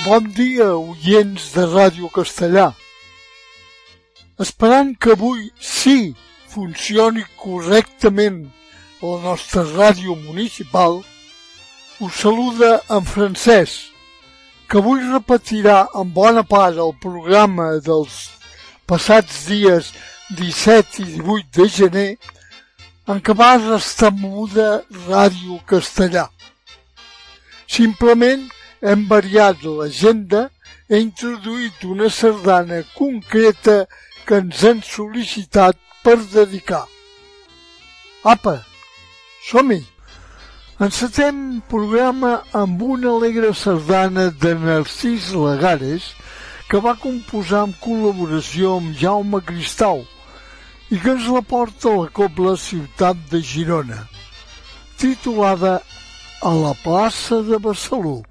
Bon dia, oients de Ràdio Castellà. Esperant que avui sí funcioni correctament la nostra ràdio municipal, us saluda en Francesc, que avui repetirà en bona part el programa dels passats dies 17 i 18 de gener en què va restar muda Ràdio Castellà. Simplement hem variat l'agenda i introduït una sardana concreta que ens han sol·licitat per dedicar. Apa, som-hi! Encetem programa amb una alegre sardana de Narcís Lagares que va composar en col·laboració amb Jaume Cristau i que ens la porta la Cobla Ciutat de Girona, titulada A la plaça de Besalú.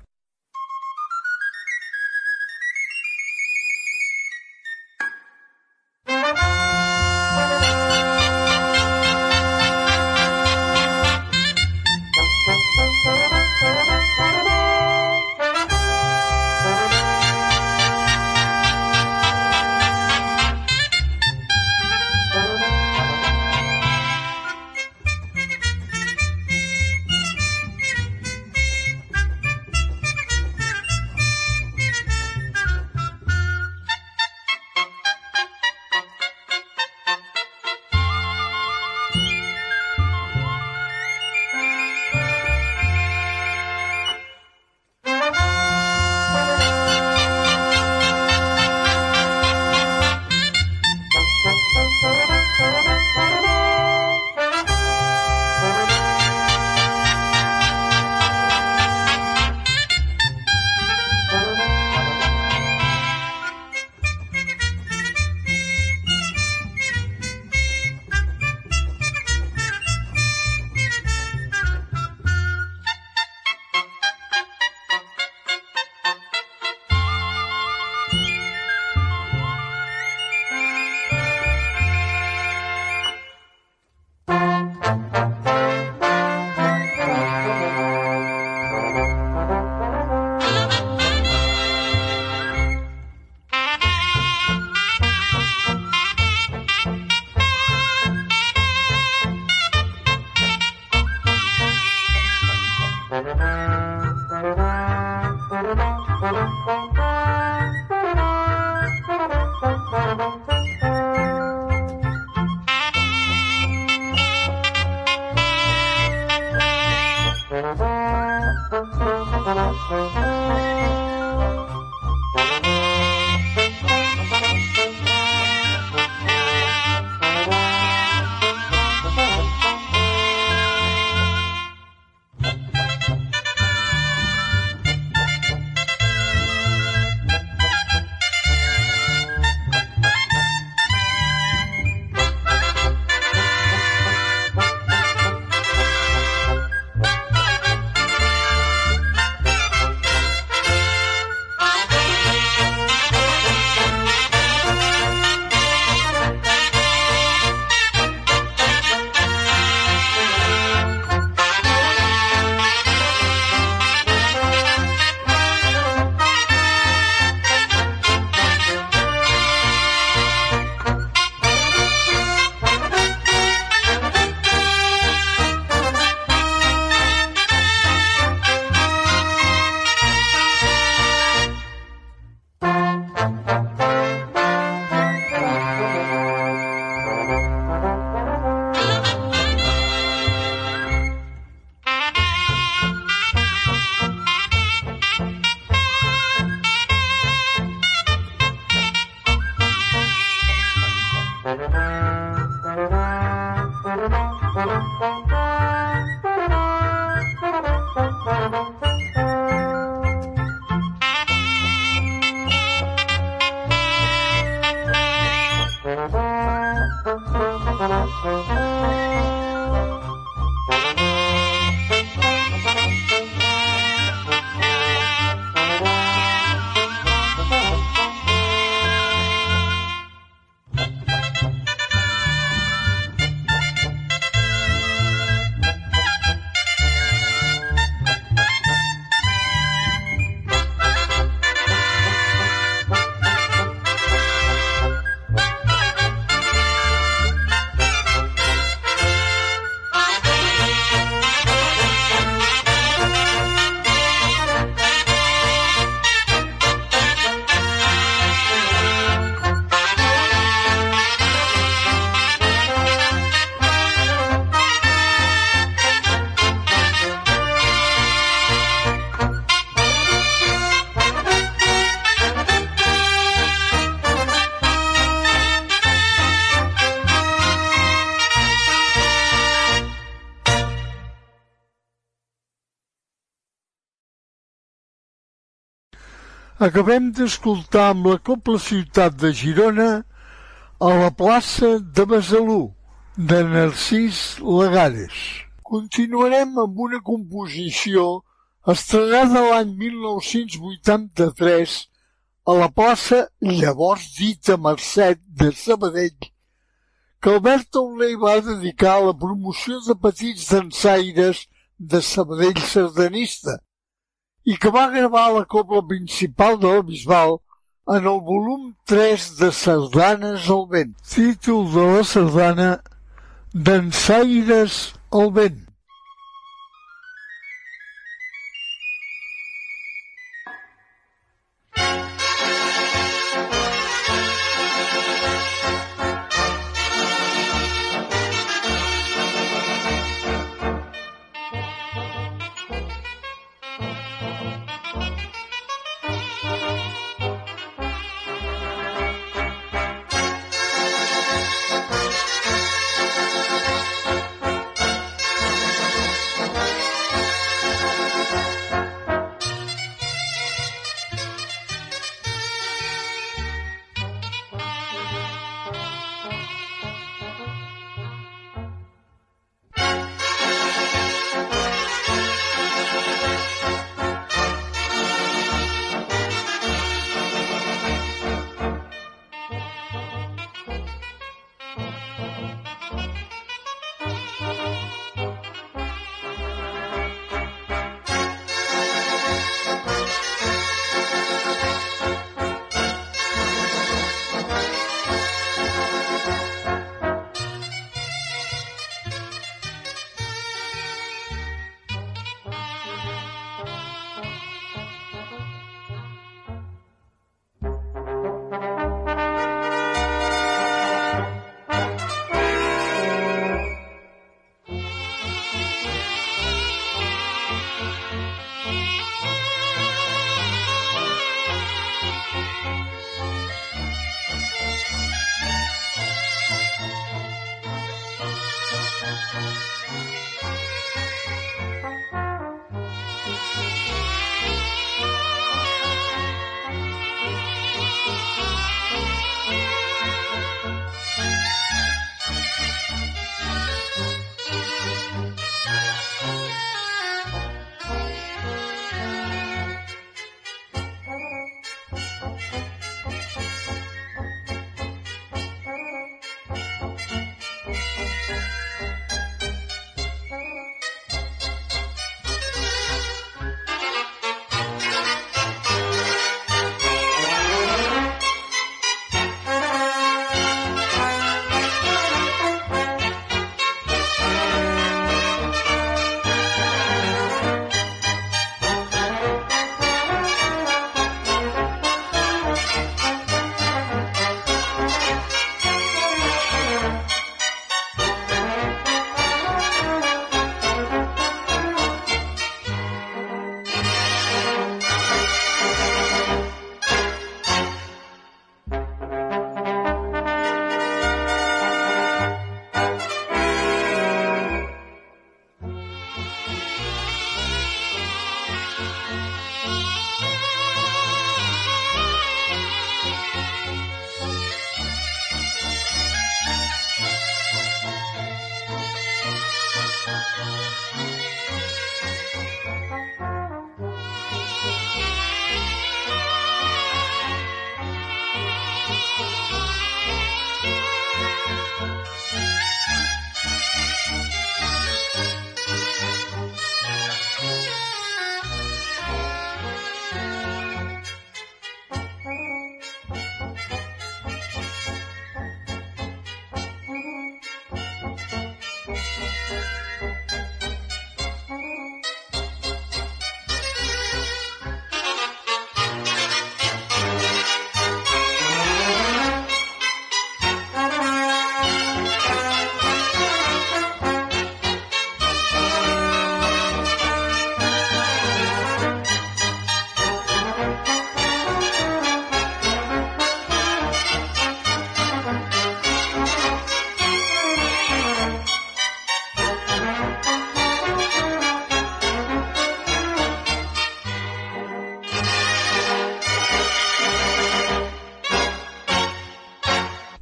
Acabem d'escoltar amb la Cobla Ciutat de Girona a la plaça de Besalú, de Narcís Lagares. Continuarem amb una composició estrenada l'any 1983 a la plaça llavors dita Mercet de Sabadell, que Albert Auler va dedicar a la promoció de petits dansaires de Sabadell sardanista i que va gravar la cobla principal de la Bisbal en el volum 3 de Sardanes al vent. Títol de la sardana: Dansaires al vent.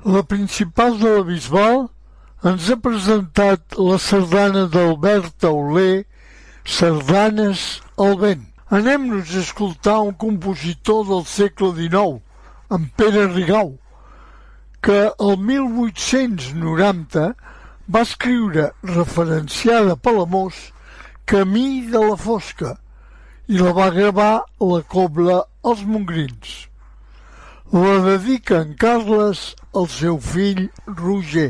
La principal de la Bisbal ens ha presentat la sardana d'Albert Tauler, Sardanes al vent. Anem-nos a escoltar un compositor del segle XIX, en Pere Rigau, que el 1890 va escriure, referenciada a Palamós, Camí de la Fosca, i la va gravar la cobla Els Mongrins. La dedica en Carles al seu fill Roger.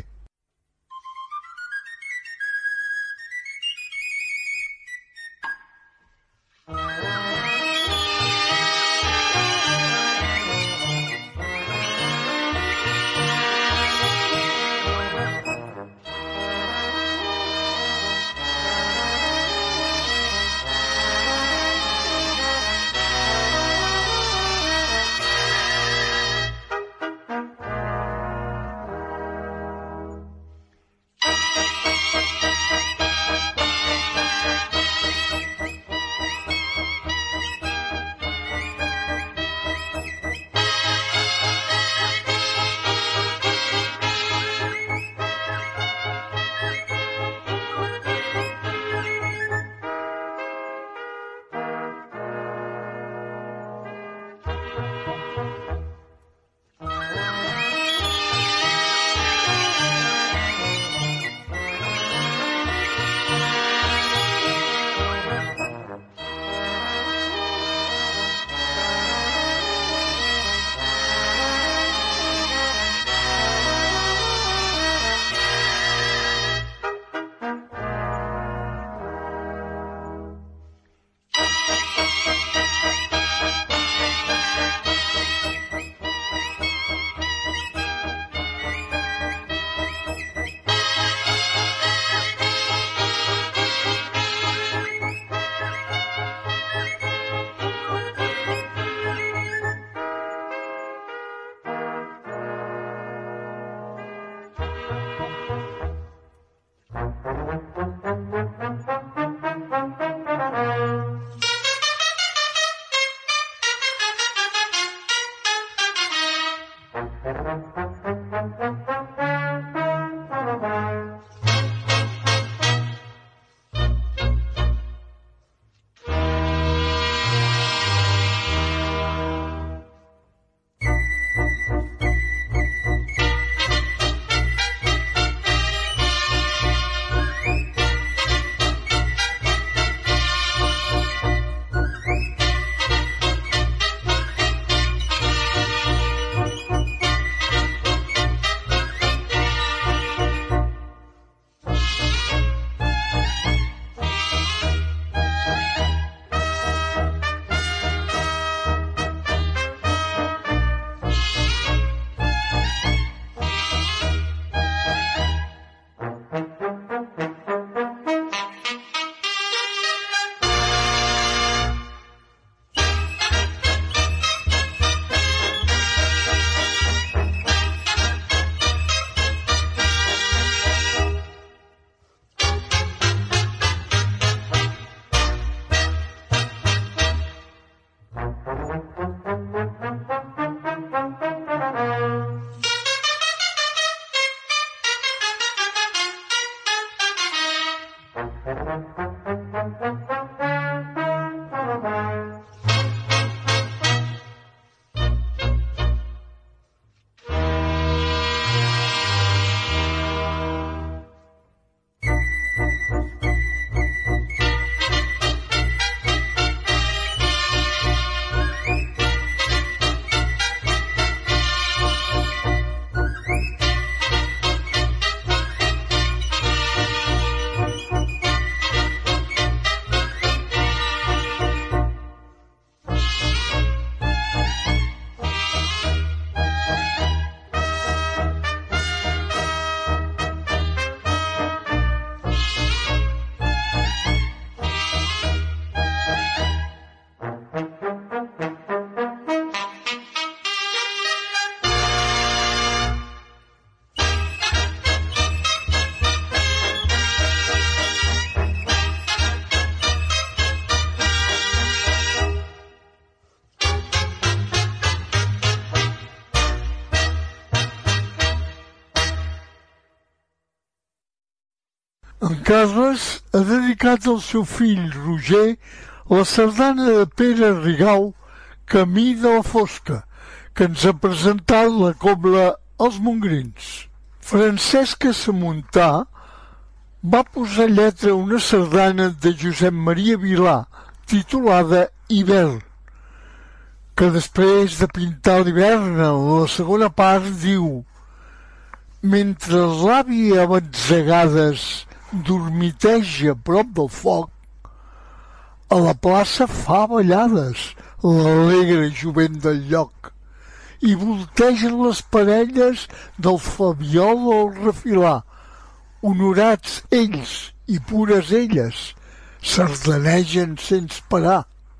En Carles ha dedicat al seu fill Roger la sardana de Pere Rigau, Camí de la Fosca, que ens ha presentat la cobla Els Mongrins. Francesca Samuntà va posar lletra a una sardana de Josep Maria Vilà, titulada Hivern, que després de pintar l'hivern en la segona part diu: mentre l'avi a batzegades dormiteja a prop del foc, a la plaça fa ballades l'alegre jovent del lloc i voltegen les parelles del Fabiola al Refilar, honorats ells i pures elles, sardanegen sense parar.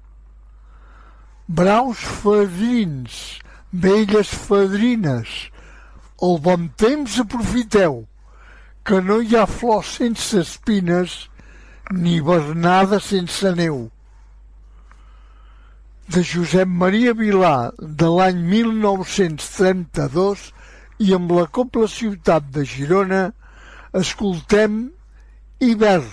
Braus fadrins, velles fadrines, el bon temps aprofiteu, que no hi ha flors sense espines ni bernada sense neu. De Josep Maria Vilà, de l'any 1932, i amb la Cobla Ciutat de Girona, escoltem Hivern.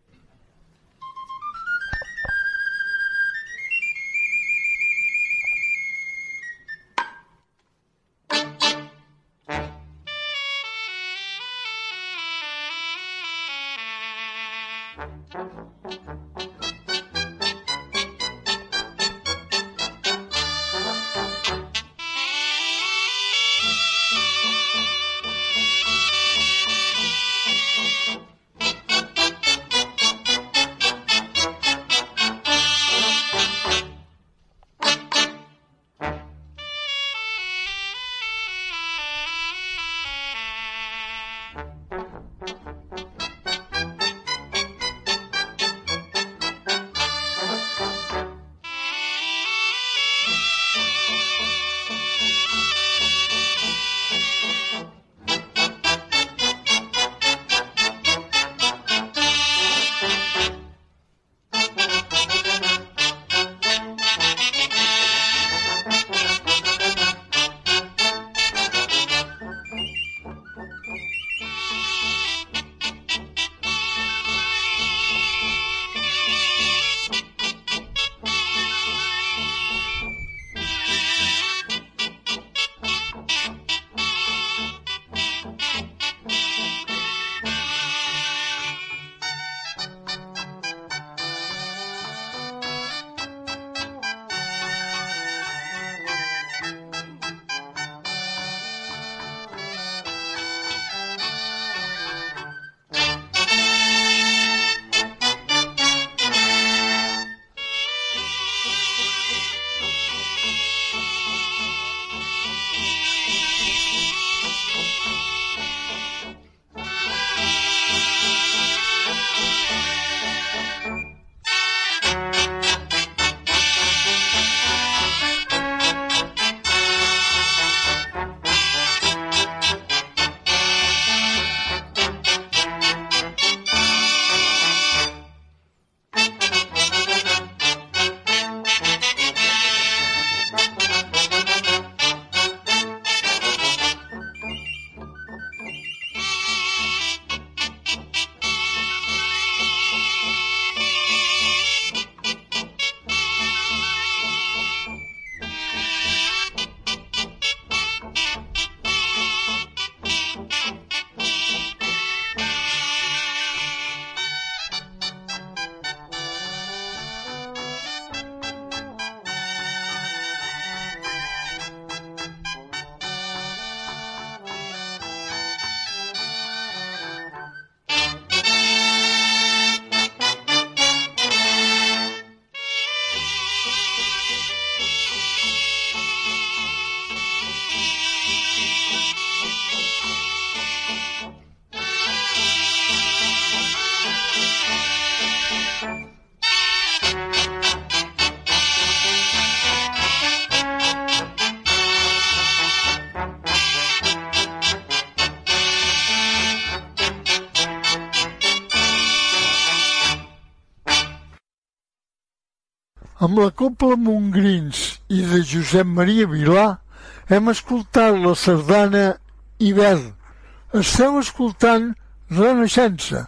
Amb la Cobla Mongrins i de Josep Maria Vilà hem escoltat la sardana Hivern. Esteu escoltant Renaixença,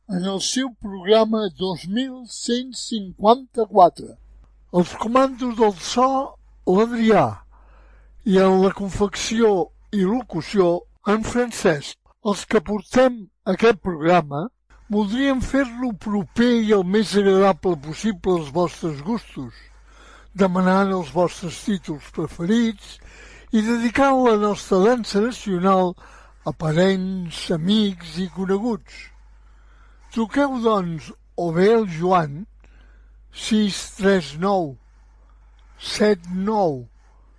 en el seu programa 2154. Els comandos del so, l'Adrià, i en la confecció i locució, en Francesc. Els que portem aquest programa voldríem fer-lo proper i el més agradable possible als vostres gustos, demanant els vostres títols preferits i dedicant la nostra dansa nacional a parents, amics i coneguts. Truqueu, doncs, o bé al Joan 639 79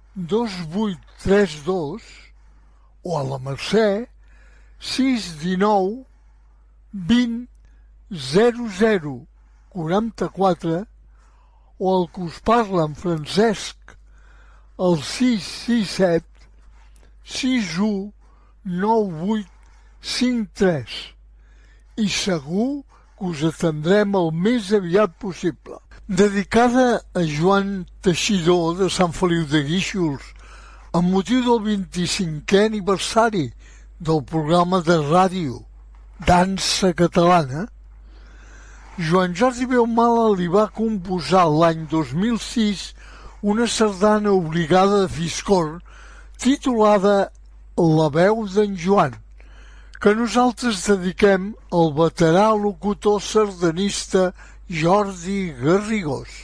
2832 o a la Mercè 619 20 00 44 o el que us parla en Francesc el 667 61 98 53 i segur que us atendrem el més aviat possible. Dedicada a Joan Teixidor de Sant Feliu de Guíxols amb motiu del 25è aniversari del programa de ràdio Dansa Catalana, Joan Jordi Beumala li va composar l'any 2006 una sardana obligada de Fiscorn titulada La veu d'en Joan, que nosaltres dediquem al veterà locutor sardanista Jordi Garrigós.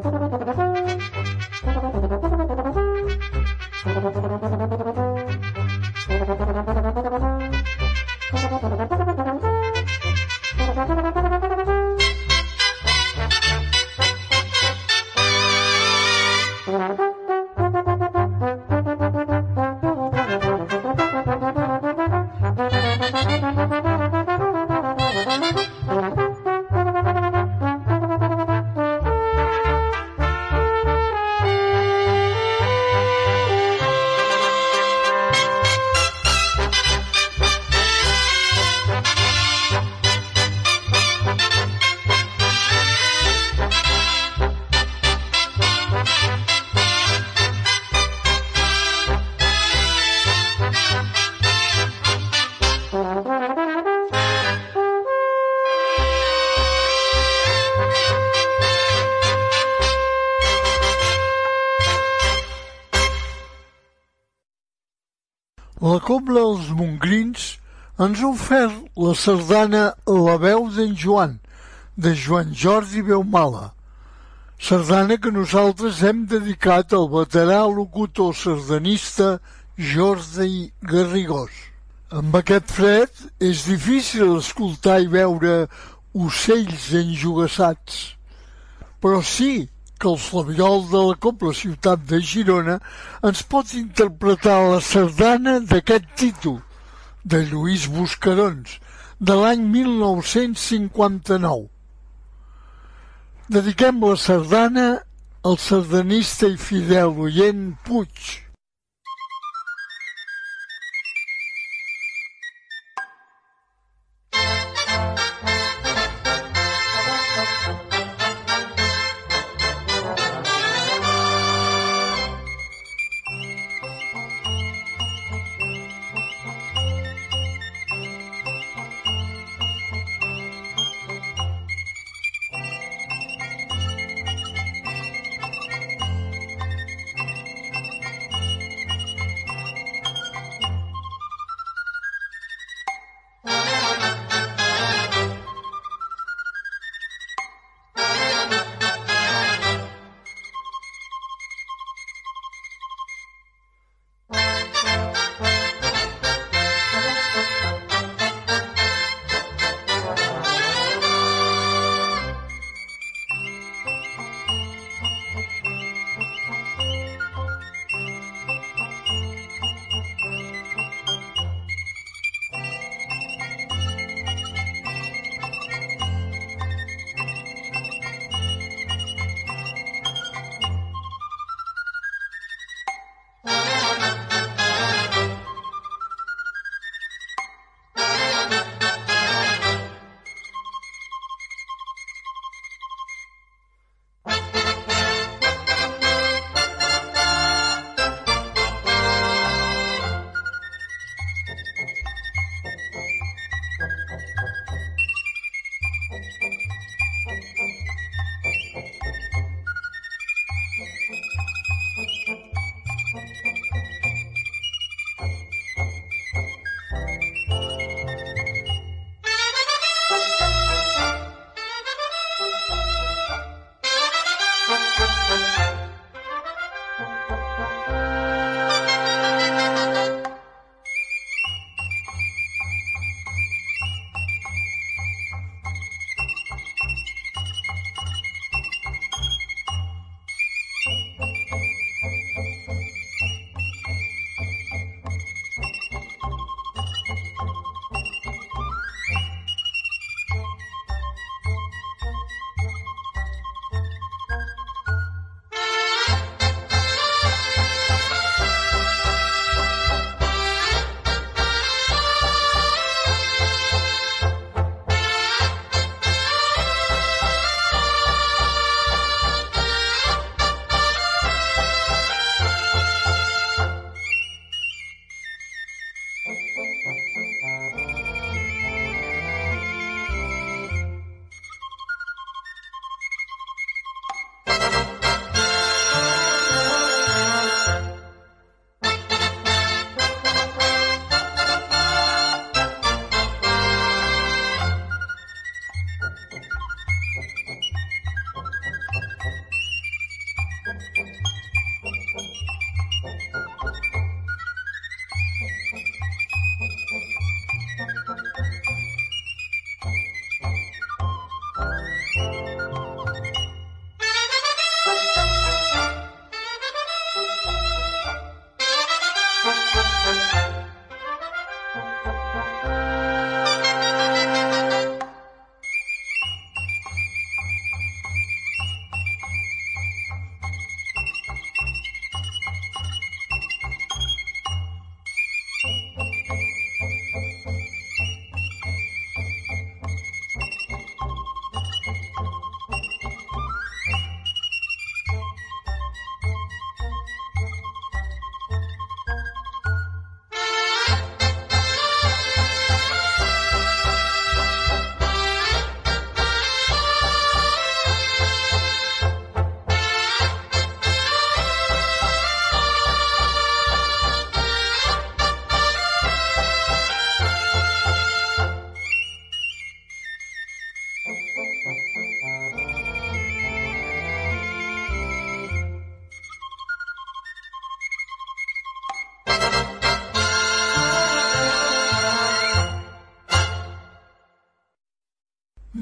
La Cobla Els Montgrins ens ha ofert la sardana La veu d'en Joan, de Joan Jordi Beumala, sardana que nosaltres hem dedicat al veterà locutor sardanista Jordi Garrigós. Amb aquest fred és difícil escoltar i veure ocells enjogassats, però sí que el flabiol de la Cobla Ciutat de Girona ens pot interpretar la sardana d'aquest títol, de Lluís Buscarons, de l'any 1959. Dediquem la sardana al sardanista i fidel oient Puig.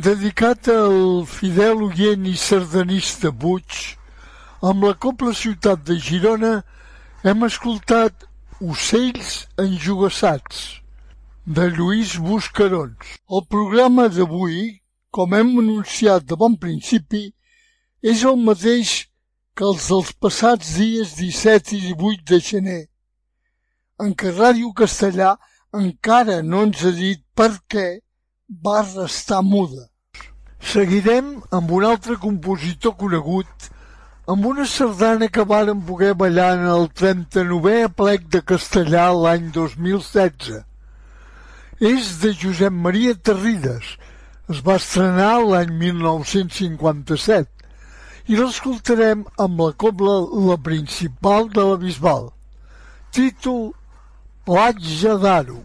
dedicat al fidel oient i sardanista Puig, amb la Cobla Ciutat de Girona hem escoltat Ocells enjogassats, de Lluís Buscarons. El programa d'avui, com hem anunciat de bon principi, és el mateix que els dels passats dies 17 i 18 de gener, en què Ràdio Castellà encara no ens ha dit per què va restar muda. Seguirem amb un altre compositor conegut, amb una sardana que varen poder ballar en el 39è aplec de Castellà l'any 2016. És de Josep Maria Tarrides, es va estrenar l'any 1957 i l'escoltarem amb la cobla La Principal de la Bisbal. Títol Platja d'Aro.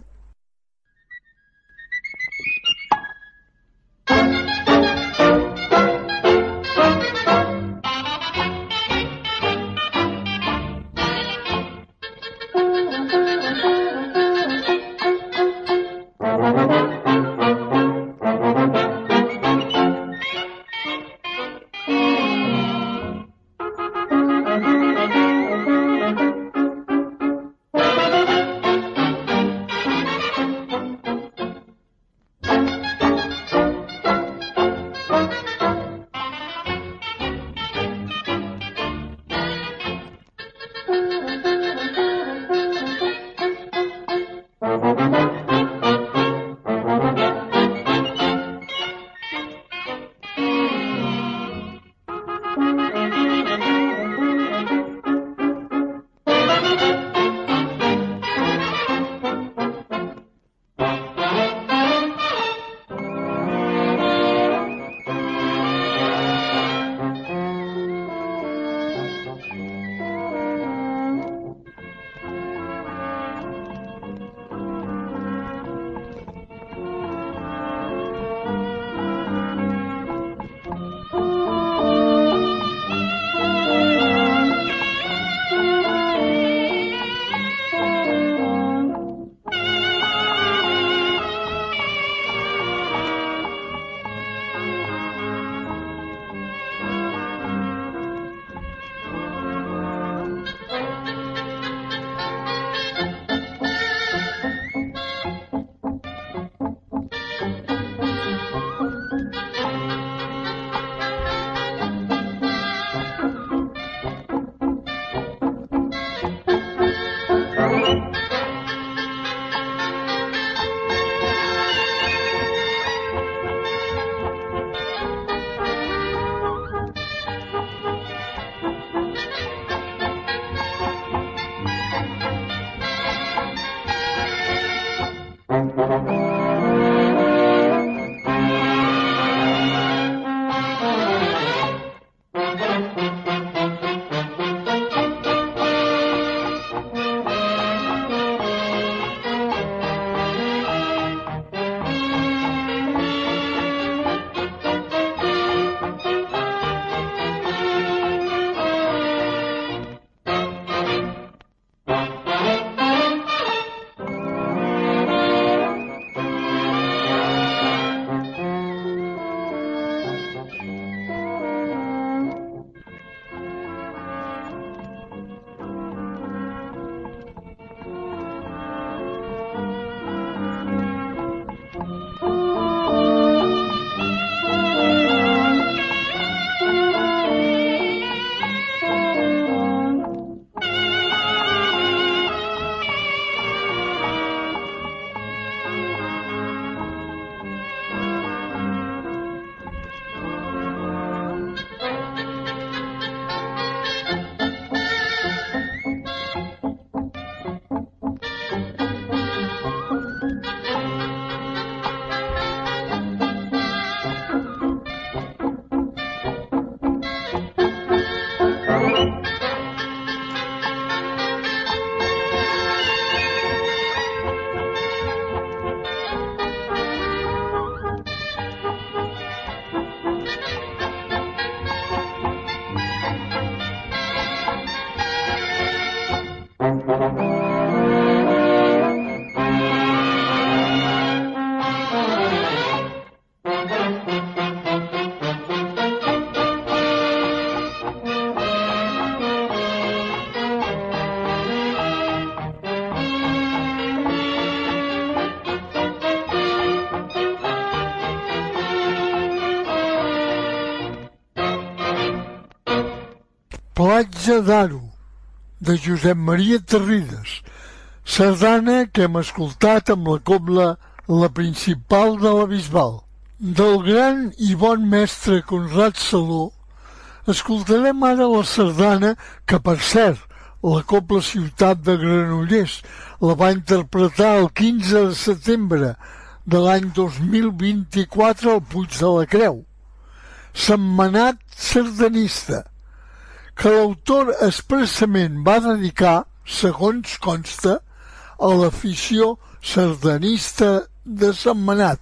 Platja d'Aro, de Josep Maria Terrides, sardana que hem escoltat amb la cobla La Principal de la Bisbal. Del gran i bon mestre Conrad Saló escoltarem ara la sardana que, per cert, la Cobla Ciutat de Granollers la va interpretar el 15 de setembre de l'any 2024 al Puig de la Creu. Sentmenat sardanista, que l'autor expressament va dedicar, segons consta, a l'afició sardanista de Sentmenat.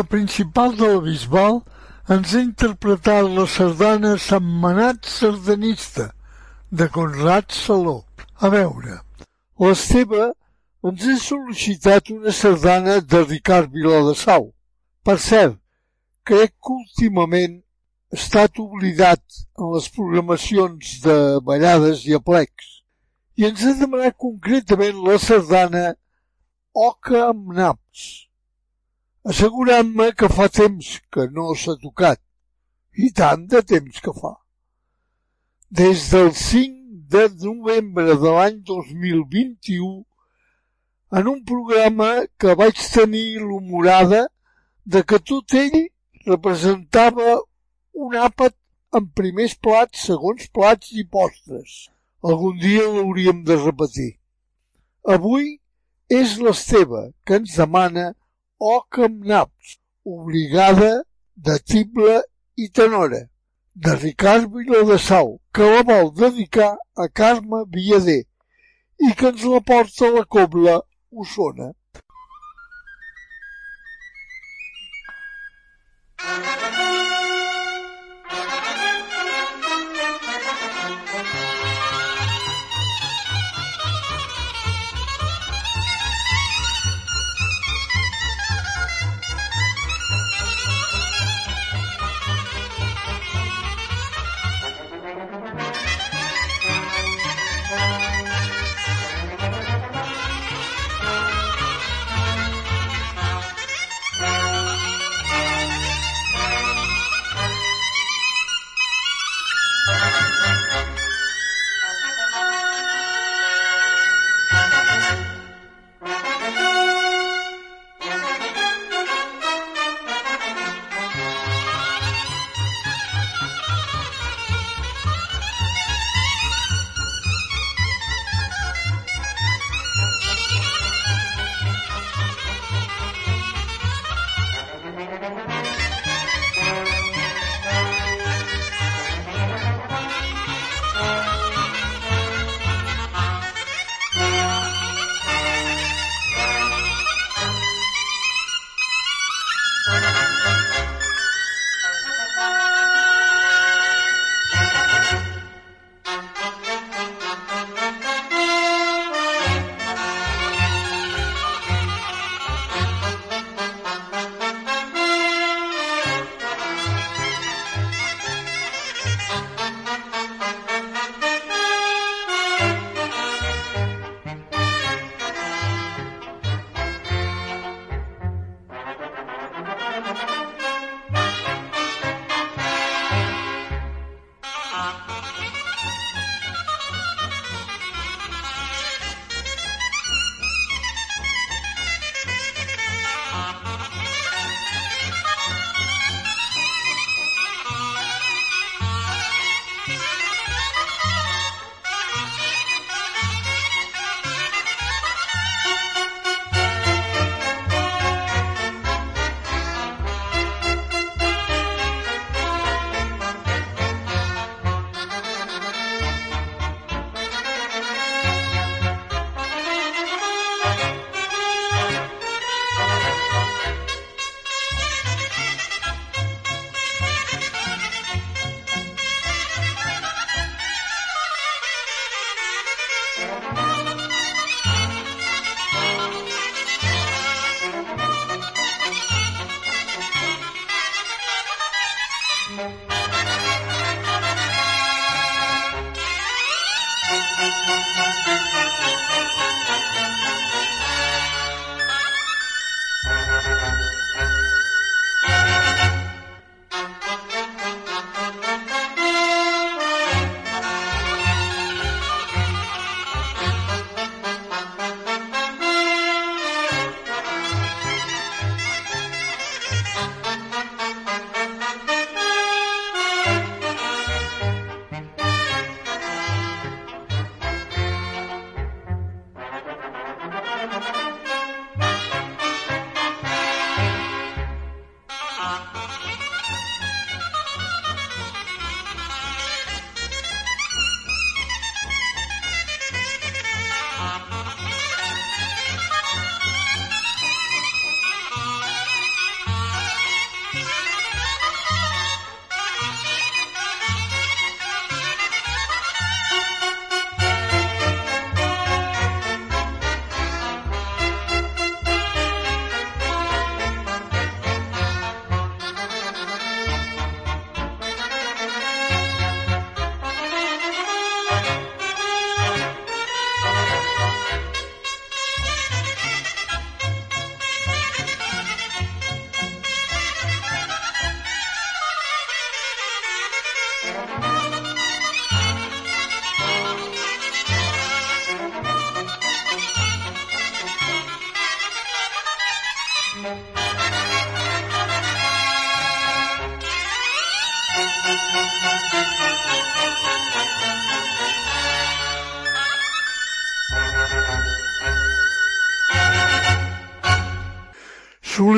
principal de la Bisbal ens ha interpretat la sardana Sentmenat sardanista, de Conrad Saló. A veure, l'Esteve ens ha sol·licitat una sardana de Ricard Viladesau. Per cert, crec que últimament ha estat oblidat en les programacions de ballades i aplecs, i ens ha demanat concretament la sardana Oca amb naps, assegurant-me que fa temps que no s'ha tocat, i tant de temps que fa. Des del 5 de novembre de l'any 2021, en un programa que vaig tenir l'humorada de que tot ell representava un àpat amb primers plats, segons plats i postres. Algun dia l'hauríem de repetir. Avui és l'Esteve que ens demana Oca amb naps, obligada de tible i tenora, de Ricard Viladesau, que la vol dedicar a Carme Viader i que ens la porta a la Cobla Osona.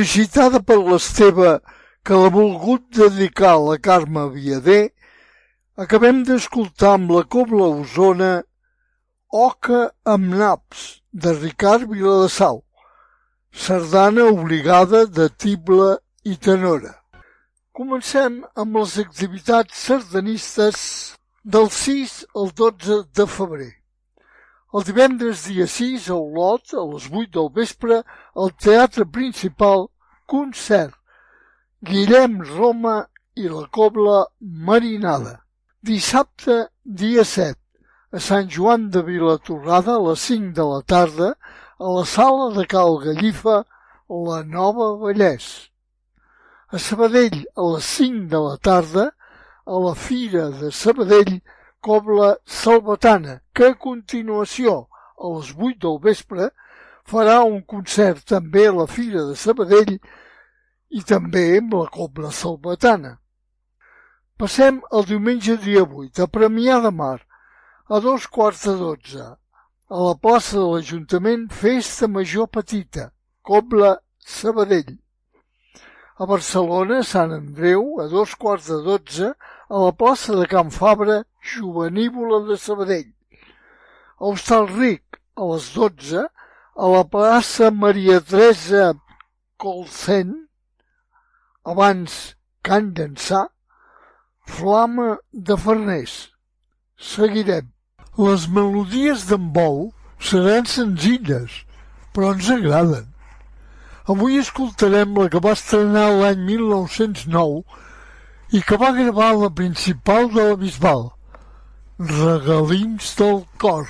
sol·licitada per l'Esteve, que l'ha volgut dedicar a la Carme Viader, acabem d'escoltar amb la Cobla Osona Oca amb naps, de Ricard Viladesau, sardana obligada de tible i tenora. Comencem amb les activitats sardanistes del 6 al 12 de febrer. El divendres dia 6 a Olot, a les 8 del vespre, al Teatre Principal, concert Guillem Roma i la Cobla Marinada. Dissabte dia 7, a Sant Joan de Vilatorrada, a les 5 de la tarda, a la sala de Cal Gallifa, la Nova Vallès. A Sabadell, a les 5 de la tarda, a la Fira de Sabadell, Cobla Salvatana, que a continuació, a les 8 del vespre, farà un concert també a la Fira de Sabadell i també amb la Cobla Salvatana. Passem al diumenge dia 8, a Premià de Mar, a 2:15, a la plaça de l'Ajuntament, Festa Major Petita, Cobla Sabadell. A Barcelona, Sant Andreu, a 2:15, a la plaça de Can Fabra, Jovenívola de Sabadell. A Hostalric, a les 12, a la plaça Maria Teresa Colcent, abans Can Llançà, Flama de Farners. Seguirem. Les melodies d'en Bou seran senzilles, però ens agraden. Avui escoltarem la que va estrenar l'any 1909 i que va gravar la Principal de la Bisbal, Regalims del cor.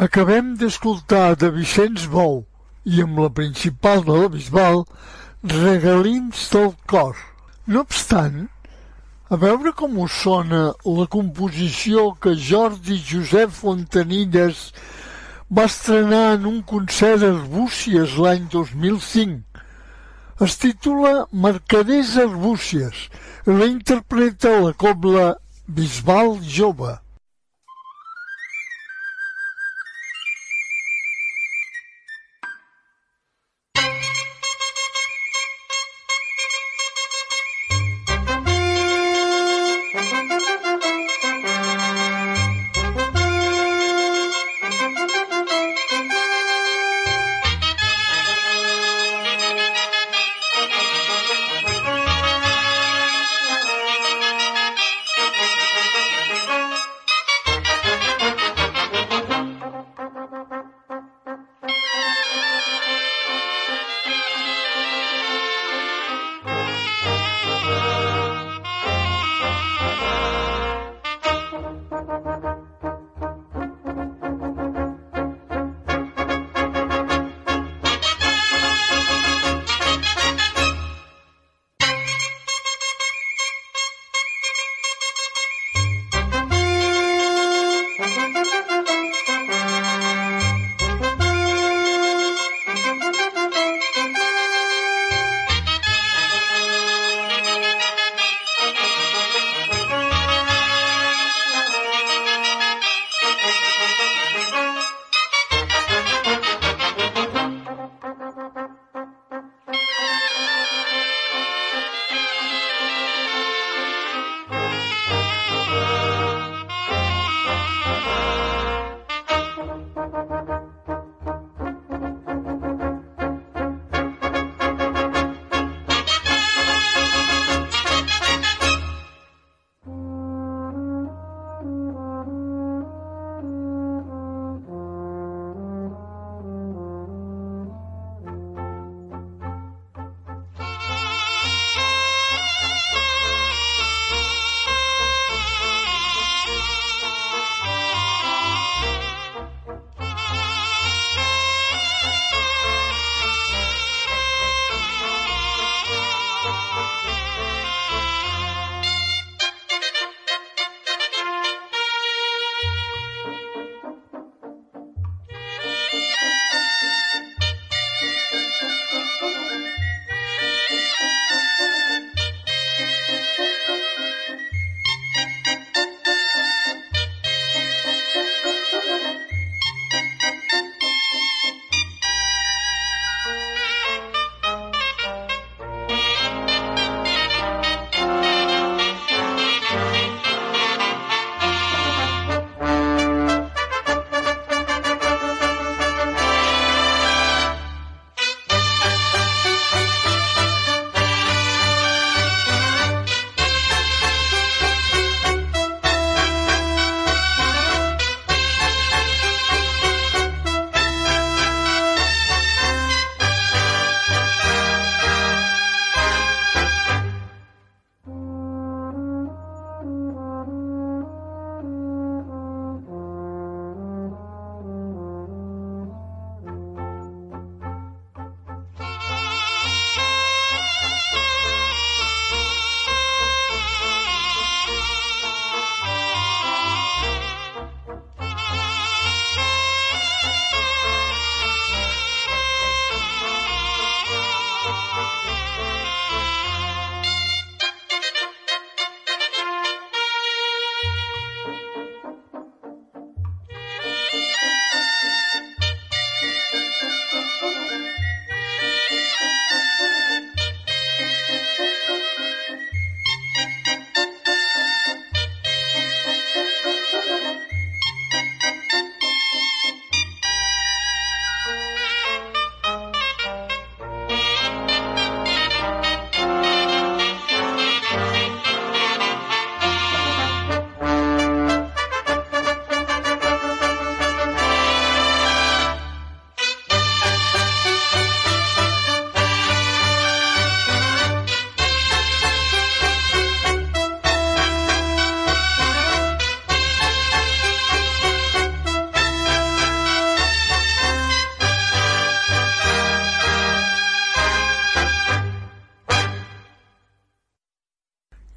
Acabem d'escoltar de Vicenç Bou i amb la principal de la Bisbal, Regalins del cor. No obstant, a veure com us sona la composició que Jordi Josep Fontanilles va estrenar en un concert a Arbúcies l'any 2005. Es titula Mercaders Arbúcies i la interpreta la cobla Bisbal Jove.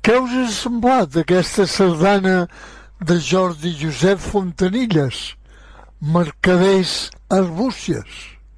Què us ha semblat aquesta sardana de Jordi Josep Fontanilles, Mercaders Arbúcies?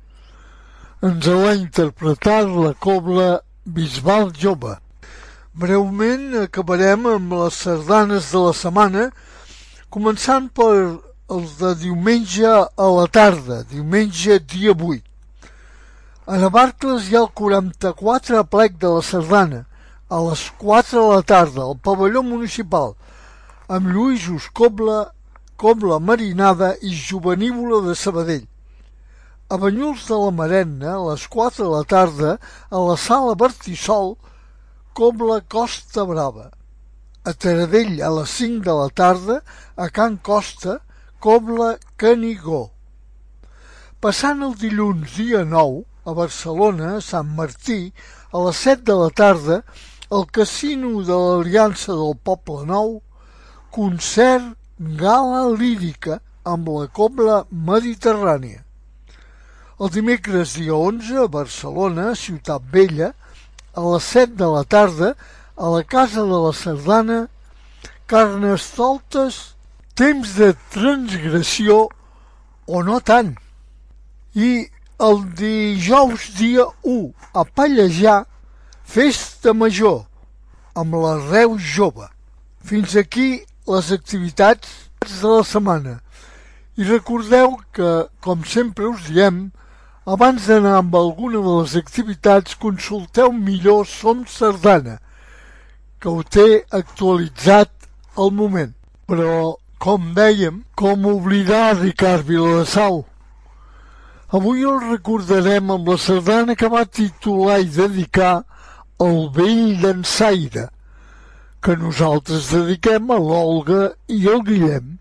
Ens l'ha interpretat la cobla Bisbal Jove. Breument acabarem amb les sardanes de la setmana, començant per els de diumenge a la tarda, diumenge dia 8. A Navarcles hi ha el 44 plec de la sardana, a les 4 de la tarda, al pavelló municipal, amb Lluïsos Cobla, Cobla Marinada i Jovenívola de Sabadell. A Banyuls de la Marenda, a les 4 de la tarda, a la Sala Bertissol, Cobla Costa Brava. A Taradell, a les 5 de la tarda, a Can Costa, Cobla Canigó. Passant el dilluns dia 9, a Barcelona, a Sant Martí, a les 7 de la tarda, al Casino de l'Aliança del Poble Nou, concert gala lírica amb la Cobla Mediterrània. El dimecres dia 11, a Barcelona, Ciutat Vella, a les 7 de la tarda, a la Casa de la Sardana, Carnestoltes, temps de transgressió o no tant. I el dijous dia 1, a Pallejà, Festa Major, amb la Reus Jove. Fins aquí les activitats de la setmana. I recordeu que, com sempre us diem, abans d'anar amb alguna de les activitats, consulteu millor Som Sardana, que ho té actualitzat al moment. Però, com dèiem, com oblidar Ricard Viladasau? Avui el recordarem amb la sardana que va titular i dedicar El vell Dansaire, que nosaltres dediquem a l'Olga i el Guillem.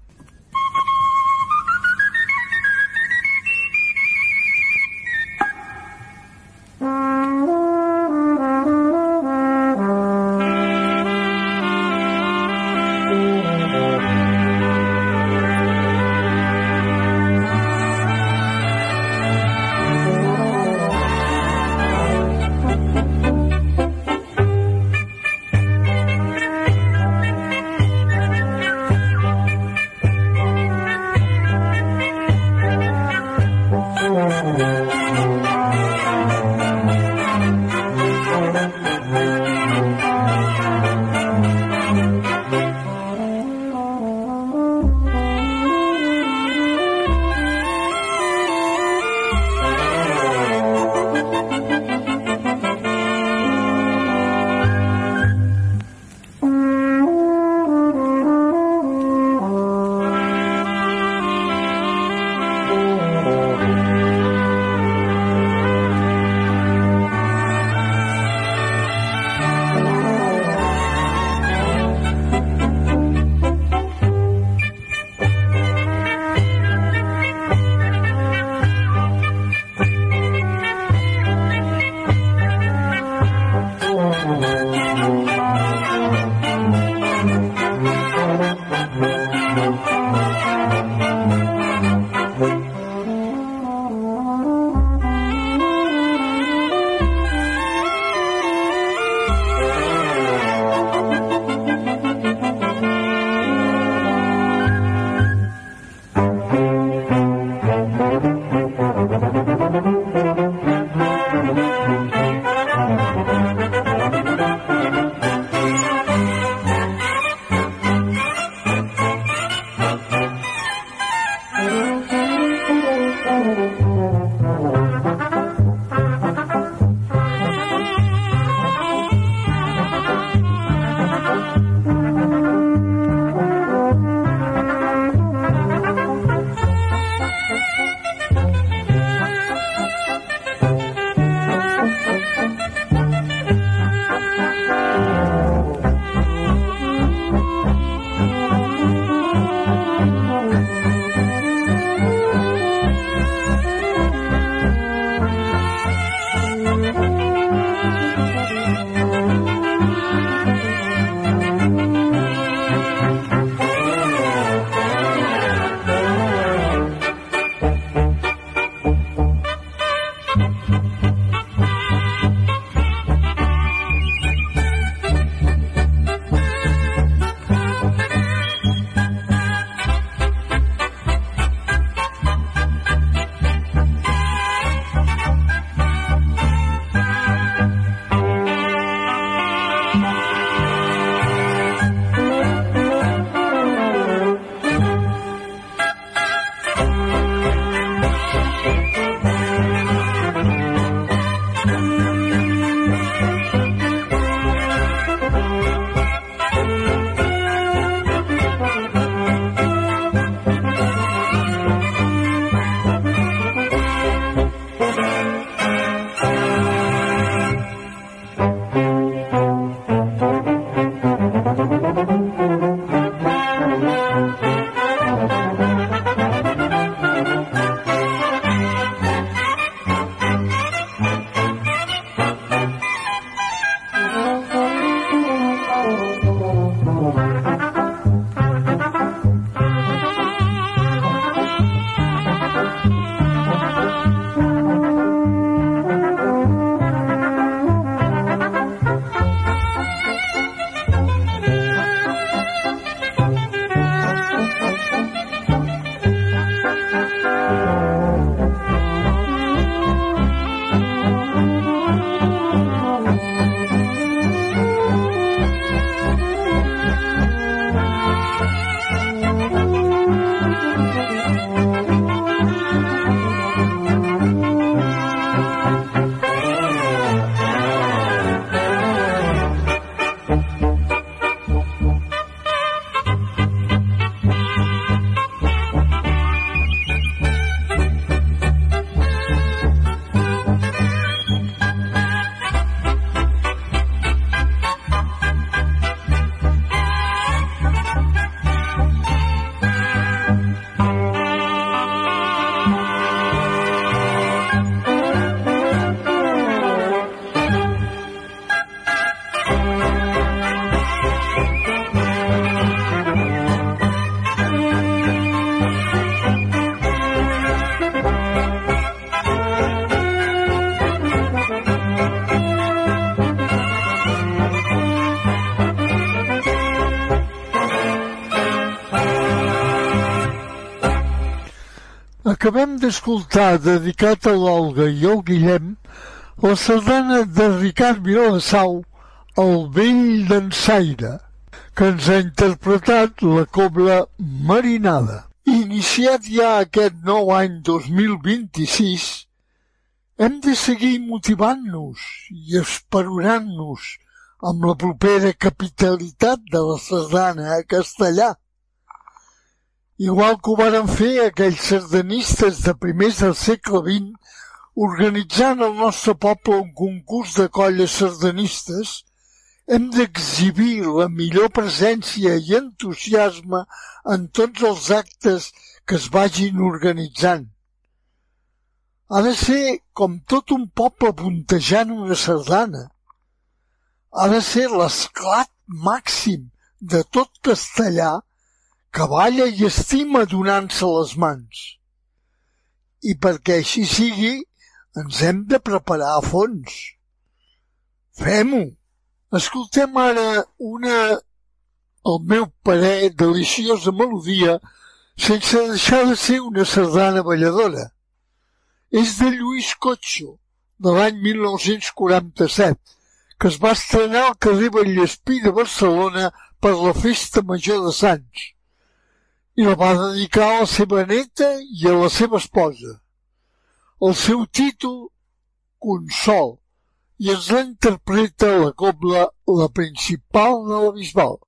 Acabem d'escoltar, dedicat a l'Olga i el Guillem, la sardana de Ricard Vilassau, El vell d'Ensaire, que ens ha interpretat la Cobla Marinada. Iniciat ja aquest nou any 2026, hem de seguir motivant-nos i esperonant-nos amb la propera capitalitat de la sardana a Castellà. Igual que ho varen fer aquells sardanistes de primers del segle XX, organitzant al nostre poble un concurs de colles sardanistes, hem d'exhibir la millor presència i entusiasme en tots els actes que es vagin organitzant. Ha de ser com tot un poble puntejant una sardana. Ha de ser l'esclat màxim de tot Castellà que balla i estima donant-se les mans. I perquè així sigui, ens hem de preparar a fons. Fem-ho! Escoltem ara una, al meu parer, deliciosa melodia sense deixar de ser una sardana balladora. És de Lluís Cotxo, de l'any 1947, que es va estrenar al carrer Vallespí de Barcelona per la Festa Major de Sants, i la va dedicar a la seva neta i a la seva esposa. El seu títol, Consol, i ens la interpreta la cobla La Principal de la Bisbal.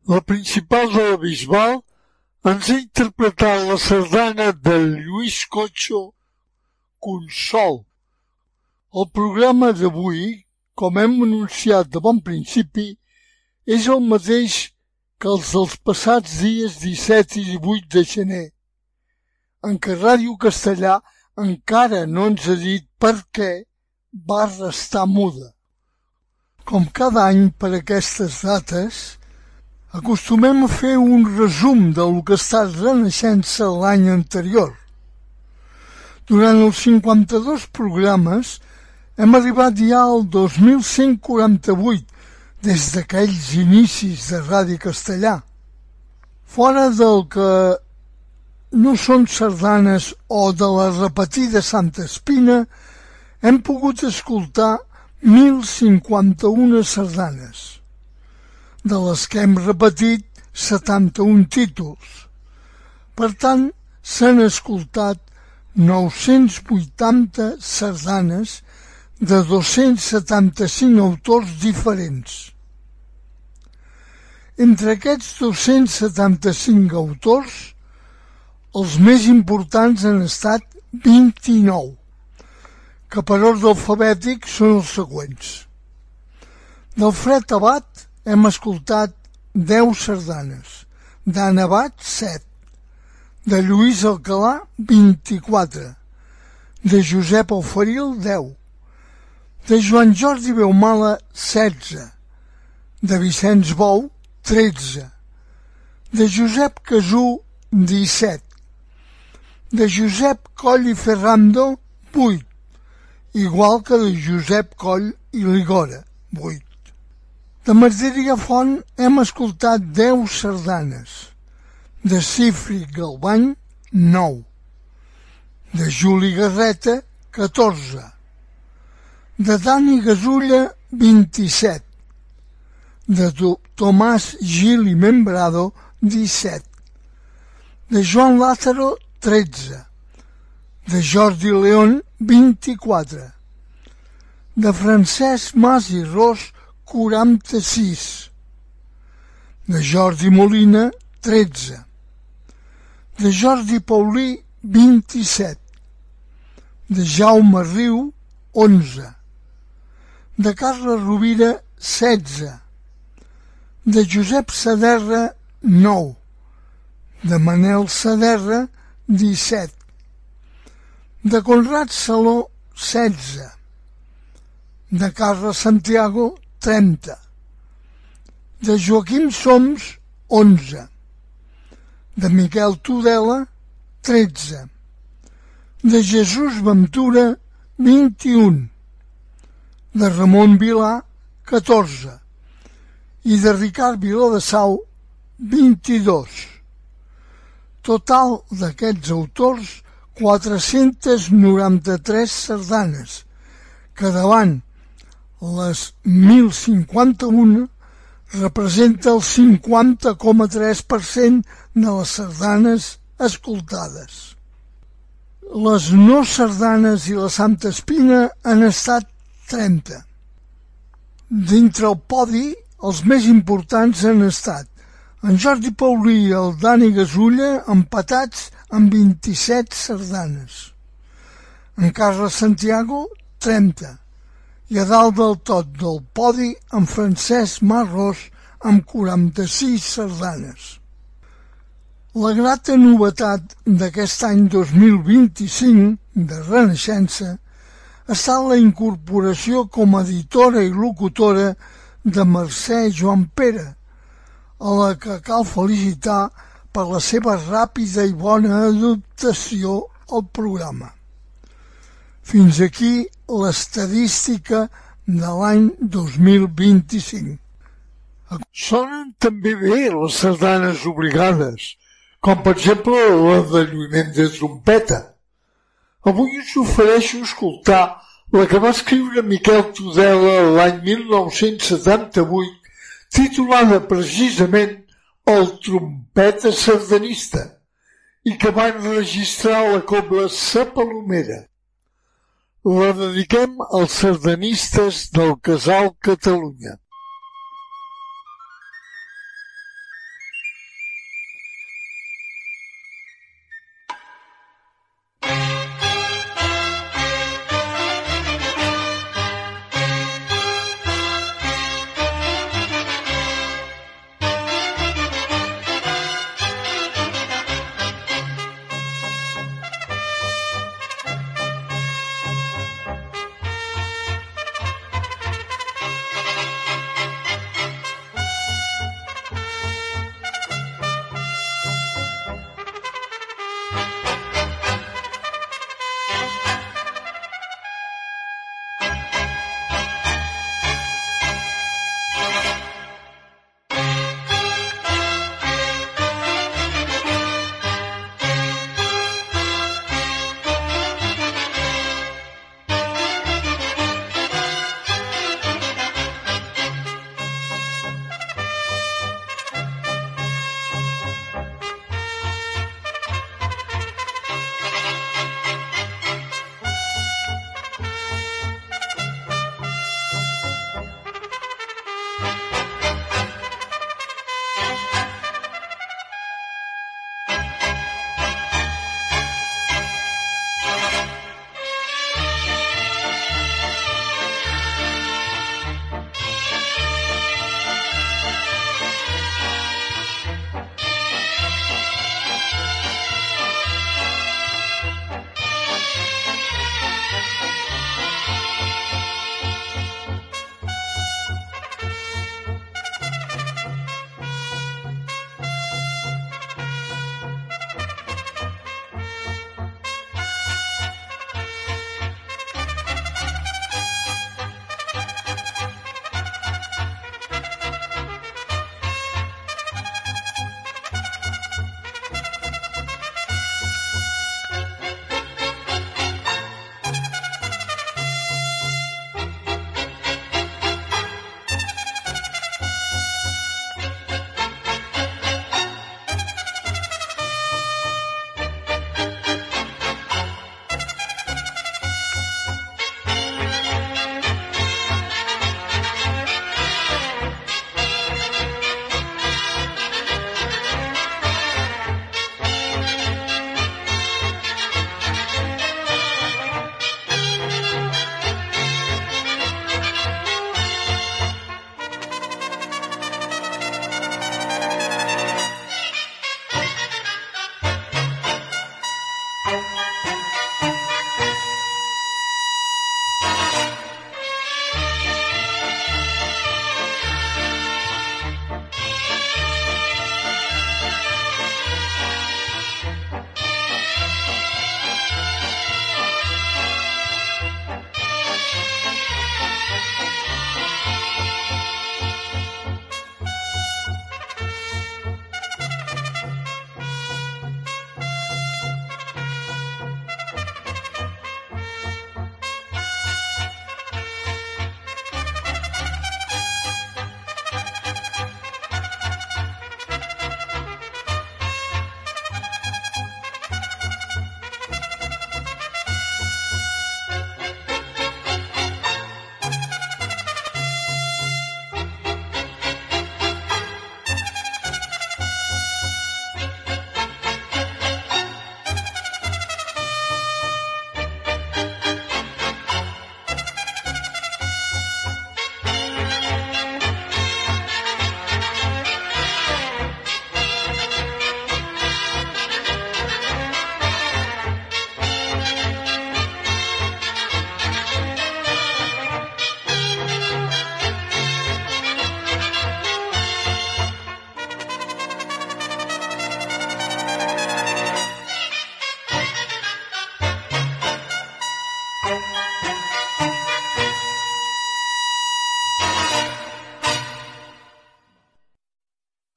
La principal de la Bisbal ens ha interpretat la sardana de Lluís Cocho, Consol. El programa d'avui, com hem anunciat de bon principi, és el mateix que els dels passats dies 17 i 18 de gener, en què Ràdio Castellà encara no ens ha dit per què va restar muda. Com cada any per aquestes dates, acostumem a fer un resum del que ha estat Renaixença l'any anterior. Durant els 52 programes hem arribat ja al 2148 des d'aquells inicis de Ràdio Castellà. Fora del que no són sardanes o de la repetida Santa Espina, hem pogut escoltar 1.051 sardanes, de les que hem repetit 71 títols. Per tant, s'han escoltat 980 sardanes de 275 autors diferents. Entre aquests 275 autors, els més importants han estat 29, que per ordre alfabètic són els següents. D'Alfred Abat hem escoltat 10 sardanes, d'Anna Abat 7, de Lluís Alcalà 24, de Josep Alfaril 10, de Joan Jordi Beumala 16, de Vicenç Bou 13, de Josep Casú 17, de Josep Coll i Ferrando 8, igual que de Josep Coll i Ligora 8. De Martí Font hem escoltat 10 sardanes, de Cifri Galbany 9, de Juli Garreta 14, de Dani Gasulla 27, de Tomàs Gil i Membrado 17, de Joan Lázaro 13, de Jordi León 24, de Francesc Mas i Ros 46, de Jordi Molina 13, de Jordi Paulí 27, de Jaume Riu 11, de Carles Rovira 16, de Josep Saderra 9, de Manel Saderra 17, de Conrad Saló 16, de Carles Santiago 30, de Joaquim Soms 11, de Miquel Tudela 13, de Jesús Ventura 21, de Ramon Vilà 14 i de Ricard Viladesau 22. Total d'aquests autors 493 sardanes, que davant les 1.051 representa el 50,3% de les sardanes escoltades. Les no sardanes i la Santa Espina han estat 30. Dintre el podi, els més importants han estat en Jordi Paulí i el Dani Gasulla empatats amb 27 sardanes, en Carles Santiago 30 i a dalt del tot del podi en Francesc Marros amb 46 sardanes. La grata novetat d'aquest any 2025 de Renaixença ha estat la incorporació com a editora i locutora de Mercè Joan Pere, a la que cal felicitar per la seva ràpida i bona adaptació al programa. Fins aquí l'estadística de l'any 2025. Sonen també bé les sardanes obligades, com per exemple la de lluïment de trompeta. Avui us ofereixo escoltar la que va escriure Miquel Tudela l'any 1978, titulada precisament El trompeta sardanista, i que va enregistrar la cobla Sa Palomera. La dediquem als sardanistes del Casal Catalunya.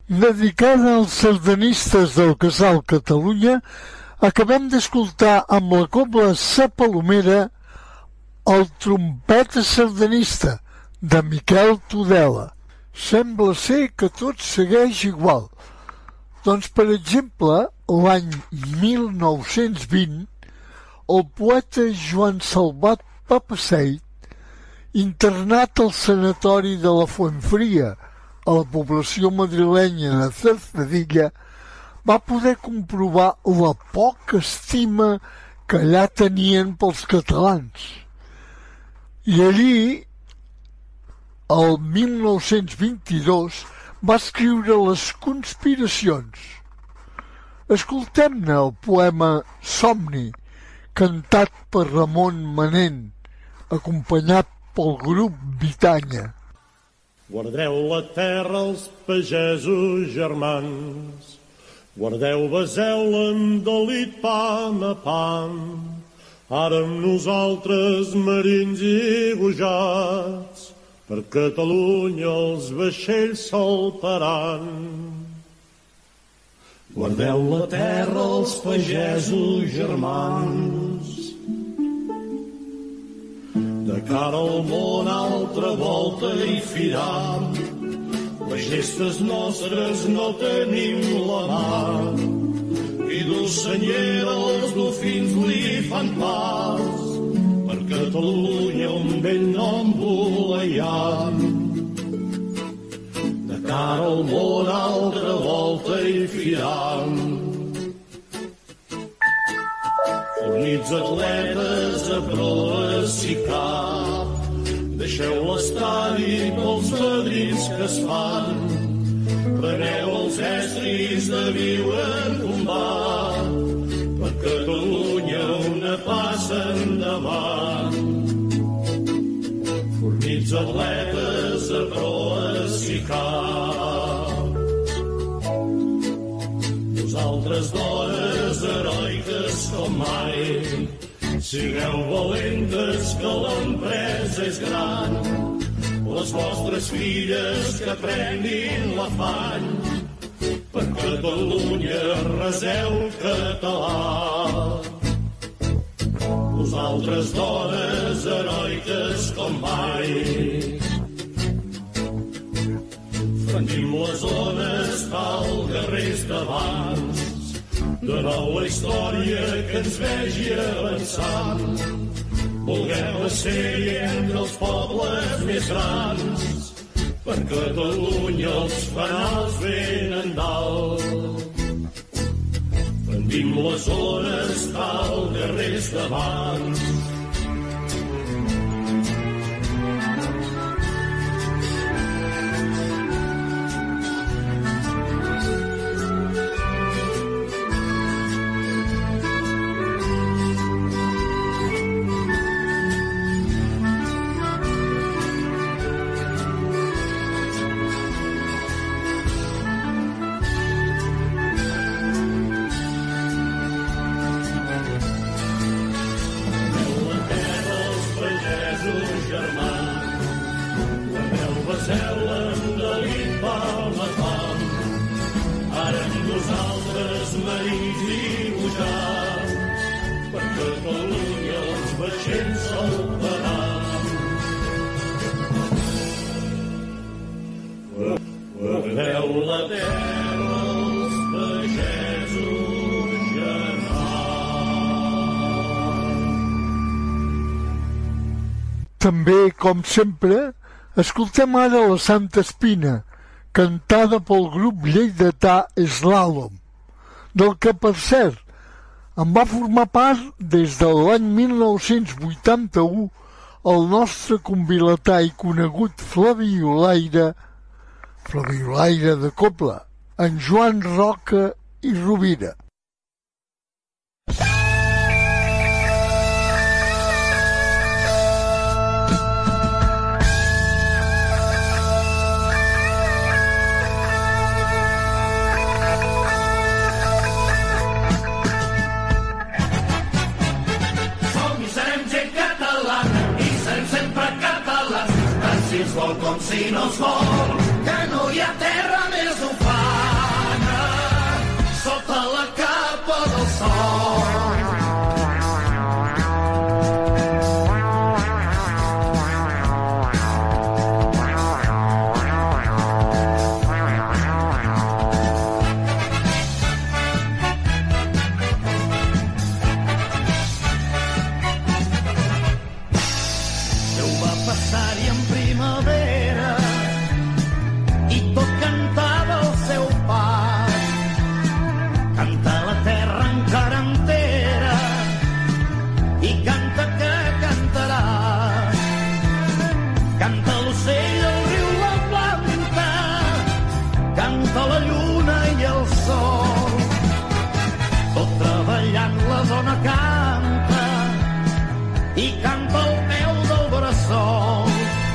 Dedicada als sardanistes del Casal Catalunya, acabem d'escoltar amb la cobla Sa Palomera el Trompeta sardanista, de Miquel Tudela. Sembla ser que tot segueix igual. Doncs, per exemple, l'any 1920, el poeta Joan Salvat Papasseit, internat al sanatori de la Fuentfria, a la població madrilenya de Cercedilla, va poder comprovar la poca estima que allà tenien pels catalans. I allí, el 1922, va escriure Les conspiracions. Escoltem-ne el poema Somni, cantat per Ramon Manent, acompanyat pel grup Bitanya. Guardeu la terra als pagesos germans, guardeu beseu-la amb delit pam a pam, ara amb nosaltres marins i gojats, per Catalunya els vaixells saltaran. Guardeu la terra als pagesos germans, de cara al món altra volta hi firam, les gestes nostres no tenim la mà, i d'Ocenyera els dofins li fan pas, per Catalunya un vell nom voleiam. De cara al món altra volta hi firam, fornits atletes a proes i cap, deixeu l'estadi pels padrins que es fan, preneu els estris de viure en combat, per Catalunya una passa endavant. Fornits atletes a proes i cap, vosaltres dones heroiques com mai, sigueu valentes que l'empresa és gran, les vostres filles que aprenguin l'afany, per Catalunya reseu català. Vosaltres dones heroiques com mai, fendim les ones tal guerrers d'abans, de nou la història que ens vegi avançant, vulguem ser entre els pobles més grans, per Catalunya els fanals venen dalt. Fendim les ones tal guerrers d'abans, També, com sempre, escoltem ara la Santa Espina, cantada pel grup lleidatà Slalom, del que, per cert, en va formar part des de l'any 1981 el nostre convilatà i conegut flabiolaire de cobla, en Joan Roca i Rovira. Si ens vol com si no ens vol, que no hi ha terra més d'ofar. sota la capa del sol. Passar-hi en primavera i tot cantava el seu pas. Canta la terra encara entera i canta que cantarà. Canta l'ocell, el riu, la planta, canta la lluna i el sol. Tot treballant la dona canta i canta al peu del bressol.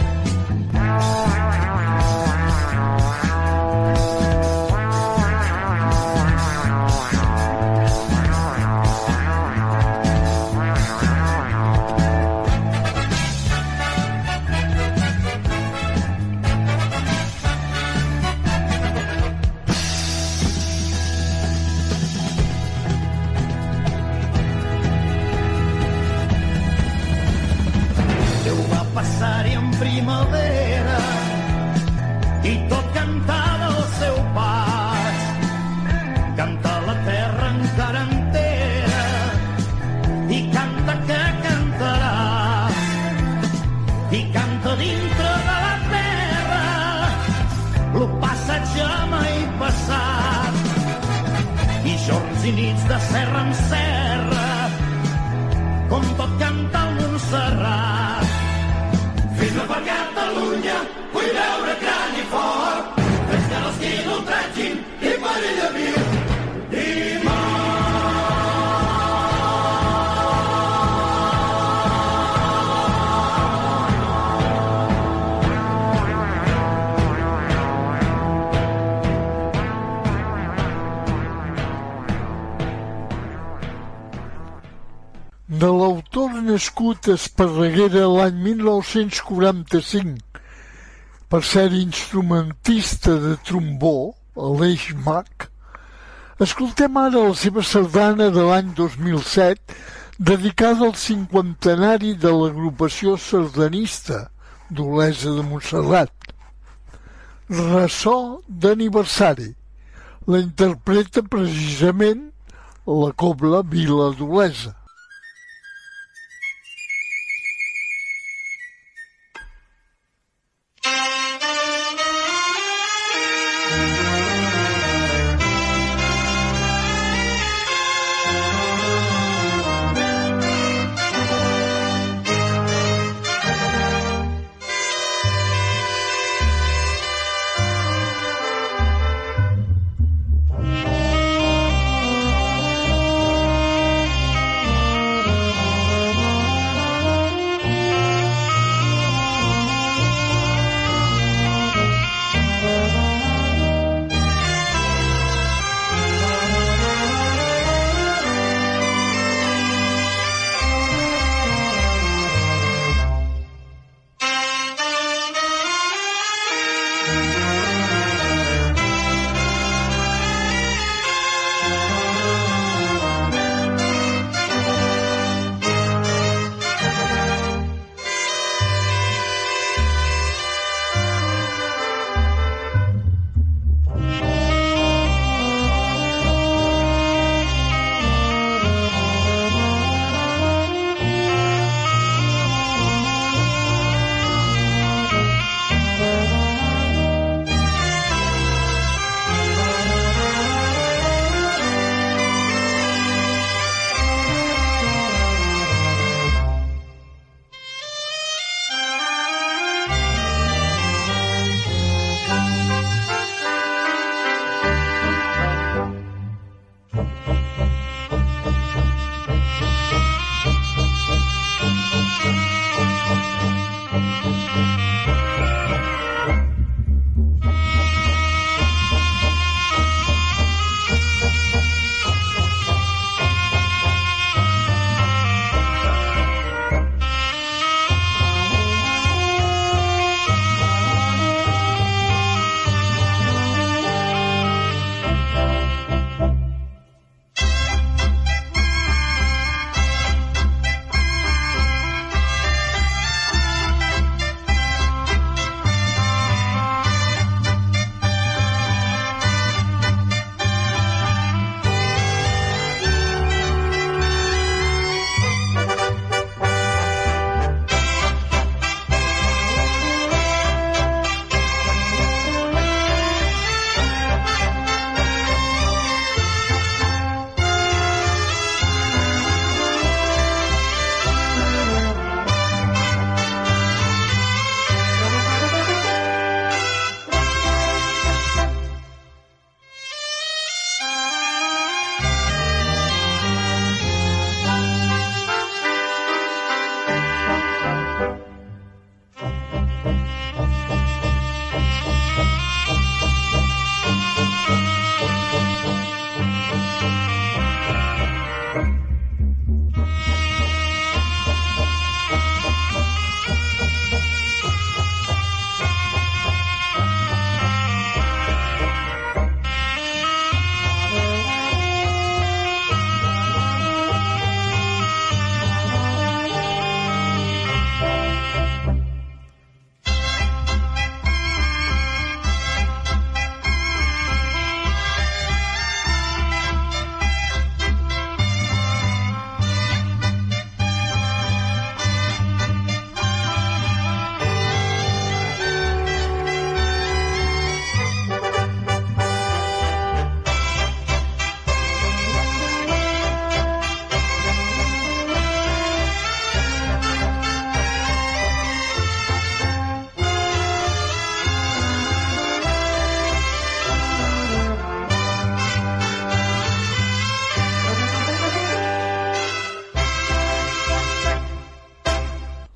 Passar-hi en primavera i tot cantava el seu pas. Canta la terra encara entera i canta que cantarà. I canta dintre de la terra lo passatge mai passat. I jorns i nits de serra en serra com tot canta el Montserrat. Fins per Catalunya vull veure gran i fort, fes que l'esquí no tragin i per ella viu i de l'autor nascut a Esparreguera l'any 1945, per ser instrumentista de trombó, Aleix Mac, escoltem ara la seva sardana de l'any 2007, dedicada al 50enari de l'agrupació sardanista d'Olesa de Montserrat. Ressò d'aniversari. La interpreta precisament la Cobla Vila d'Olesa.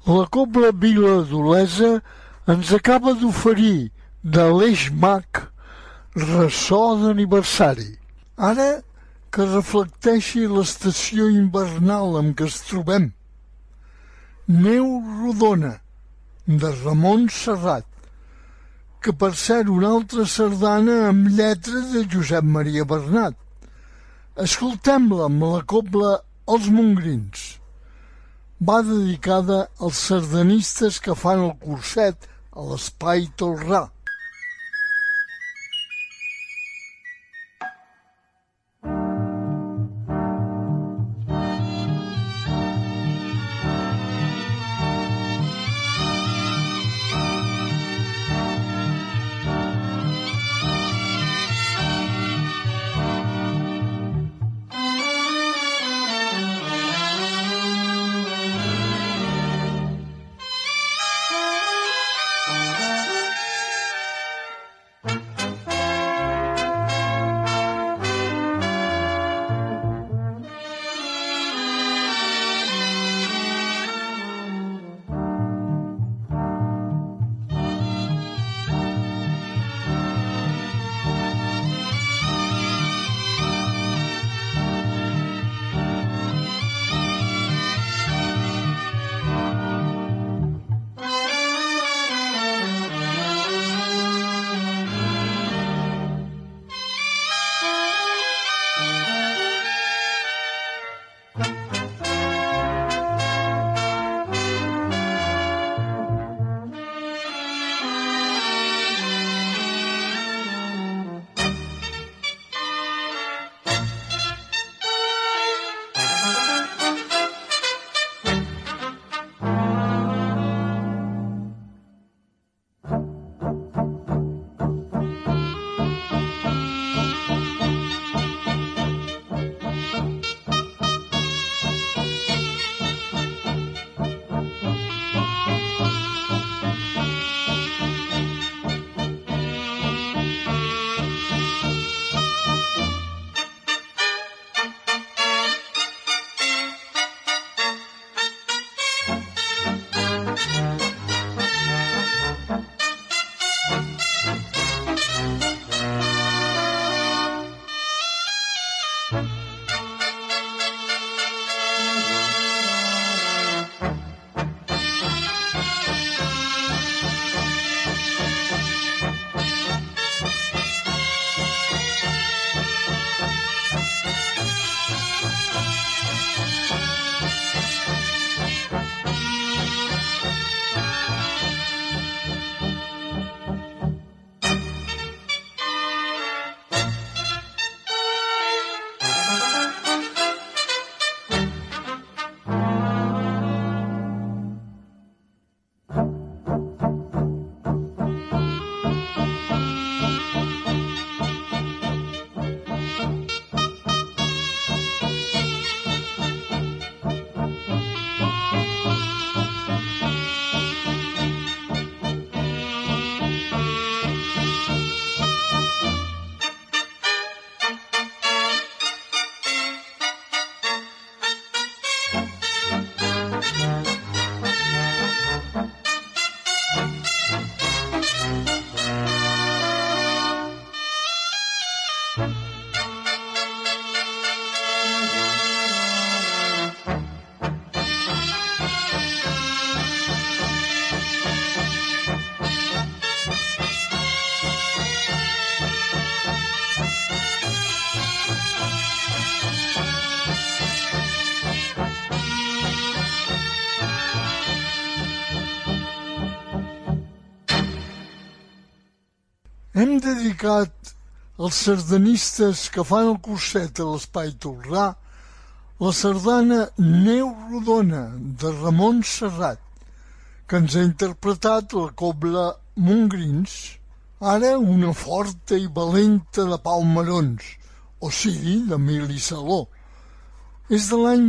La Cobla Vila d'Olesa ens acaba d'oferir de l'Eix Mag Ressò d'aniversari. Ara que reflecteixi l'estació invernal en què es trobem. Neu rodona, de Ramon Serrat, que per ser una altra sardana amb lletra de Josep Maria Bernat. Escoltem-la amb la cobla Els Mongrins. Va dedicada als sardanistes que fan el curset a l'Espai Tolrà. Hem dedicat als sardanistes que fan el curset a l'Espai Tolrà la sardana Neu rodona de Ramon Serrat, que ens ha interpretat la cobla Mongrins, ara una forta i valenta de Palmerons, o sigui, d'Emili Saló. És de l'any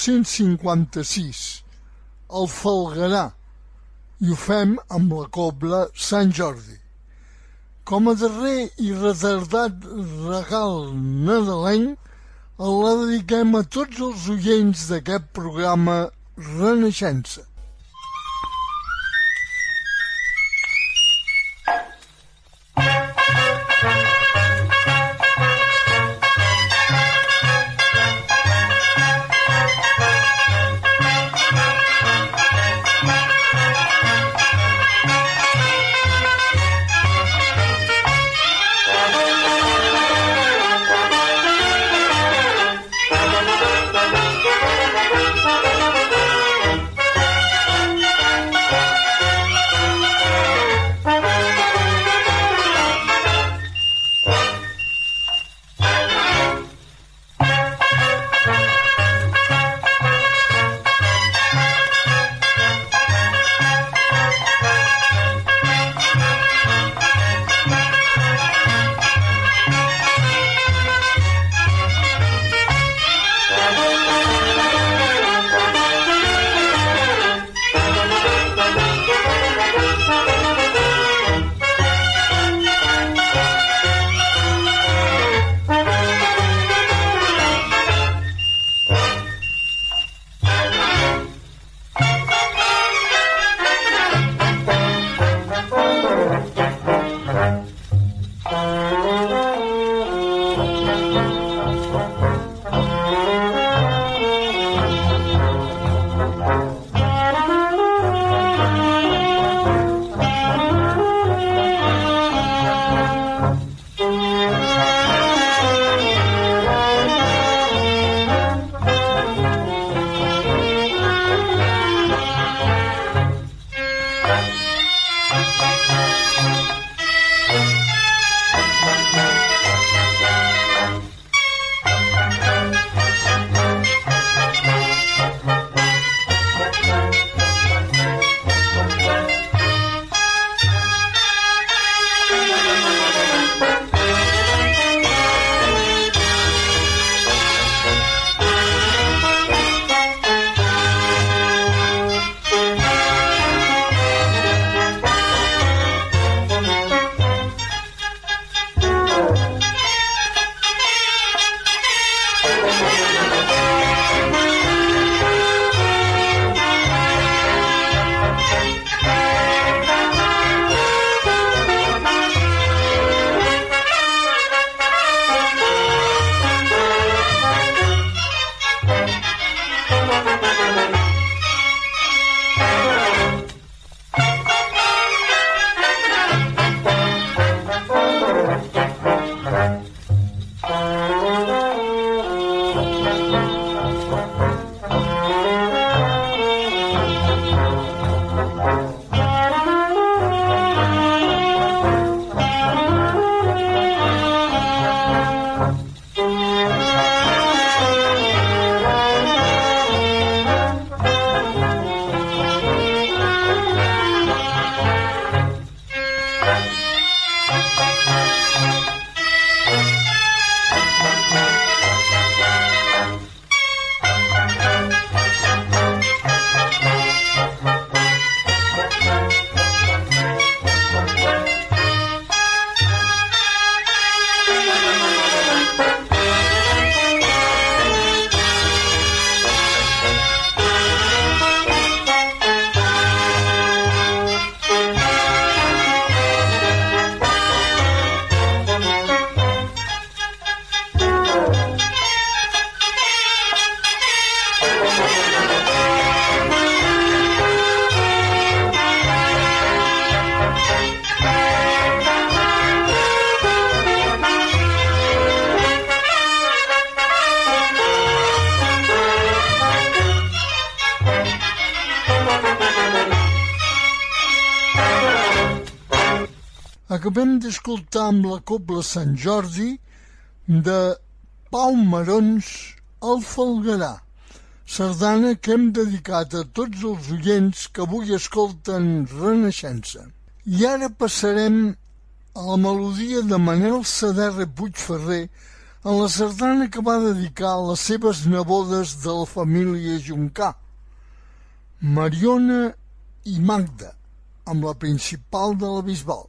1956, el Falguerà, i ho fem amb la cobla Sant Jordi. Com a darrer i retardat regal nadalenc, la dediquem a tots els oients d'aquest programa Renaixença. Acabem d'escoltar amb la Cobla Sant Jordi de Pau Marons el Falguerà, sardana que hem dedicat a tots els oients que avui escolten Renaixença. I ara passarem a la melodia de Manel Saderra Puigferrer en la sardana que va dedicar a les seves nebodes de la família Juncà, Mariona i Magda, amb la principal de la Bisbal.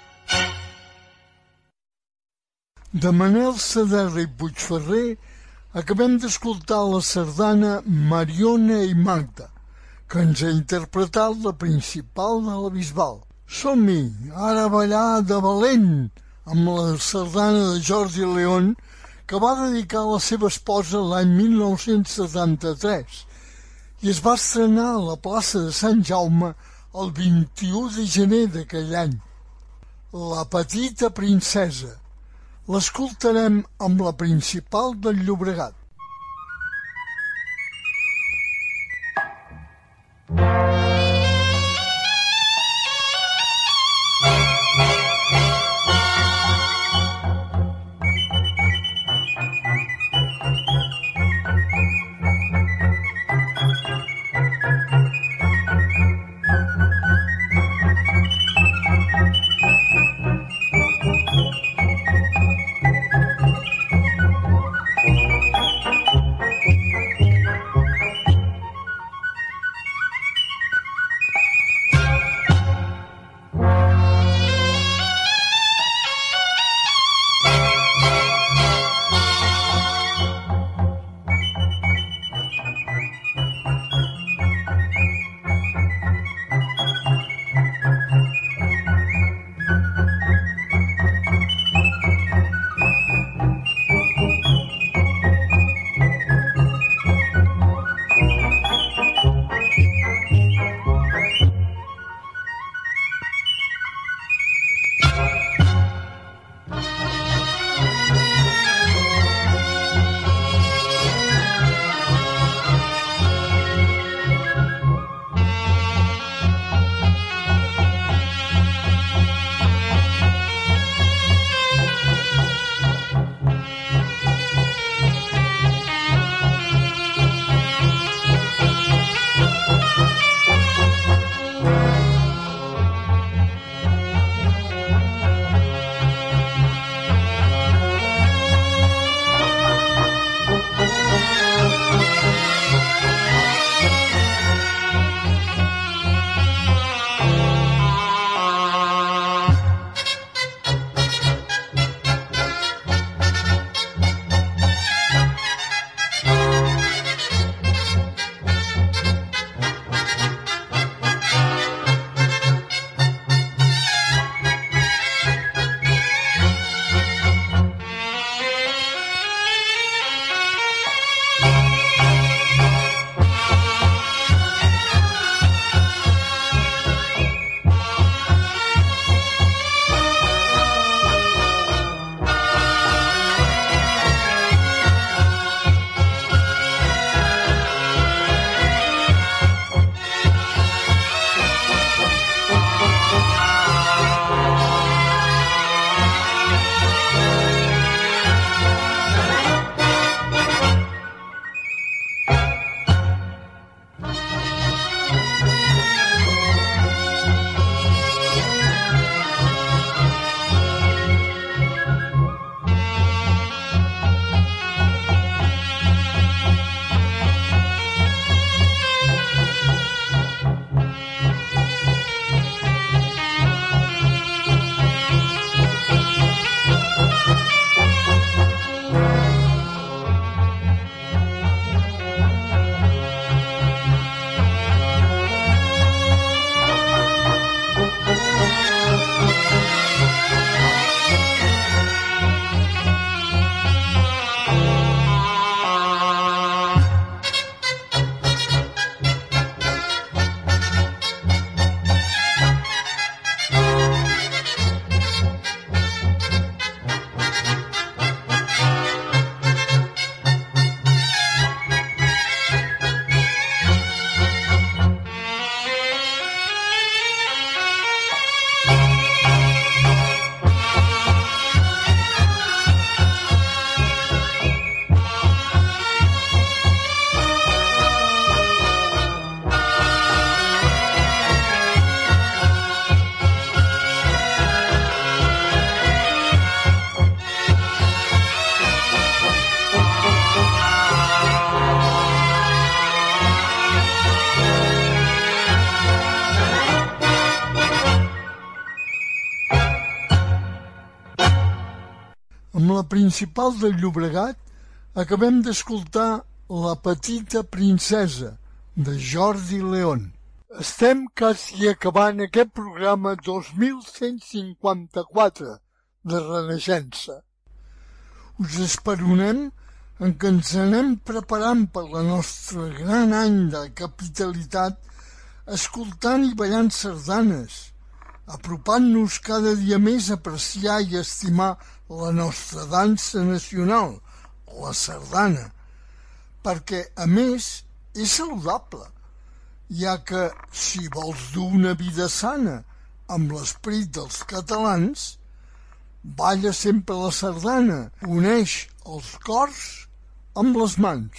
De Manel Saderra i Puigferrer Acabem d'escoltar la sardana Mariona i Magda, que ens ha interpretat la principal de la Bisbal. Som-hi, ara a ballar de valent, amb la sardana de Jordi León, que va dedicar a la seva esposa l'any 1973 i es va estrenar a la plaça de Sant Jaume el 21 de gener d'aquell any. La petita princesa. L'escoltarem amb la principal del Llobregat. Amb la principal del Llobregat Acabem d'escoltar La petita princesa, de Jordi León. Estem quasi acabant aquest programa 2154 de Renaixença. Us esperonem en què ens anem preparant per la nostra gran any de capitalitat, escoltant i ballant sardanes, apropant-nos cada dia més a apreciar i estimar la nostra dansa nacional, la sardana, perquè, a més, és saludable, ja que, si vols dur una vida sana amb l'esperit dels catalans, balla sempre la sardana, uneix els cors amb les mans.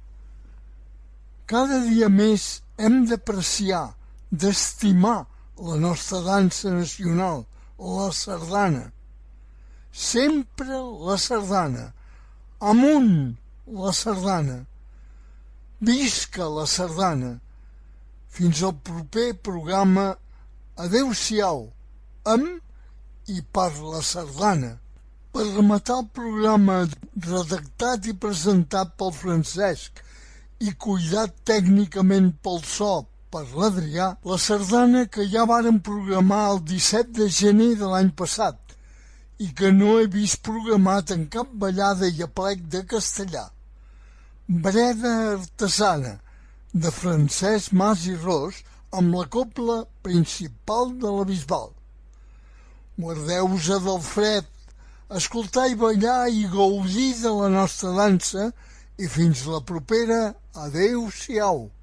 Cada dia més hem d'apreciar, d'estimar la nostra dansa nacional, la sardana. Sempre la sardana. Amunt la sardana. Visca la sardana. Fins al proper programa. Adéu-siau, amb i per la sardana. Per rematar el programa redactat i presentat pel Francesc i cuidat tècnicament pel so per l'Adrià, la sardana que ja vàrem programar el 17 de gener de l'any passat i que no he vist programat en cap ballada i aplec de castellà. Breda artesana, de Francesc Mas i Ros, amb la cobla principal de la Bisbal. Guardeu-vos del fred, escoltar i ballar i gaudir de la nostra dansa i fins la propera. Adéu-siau.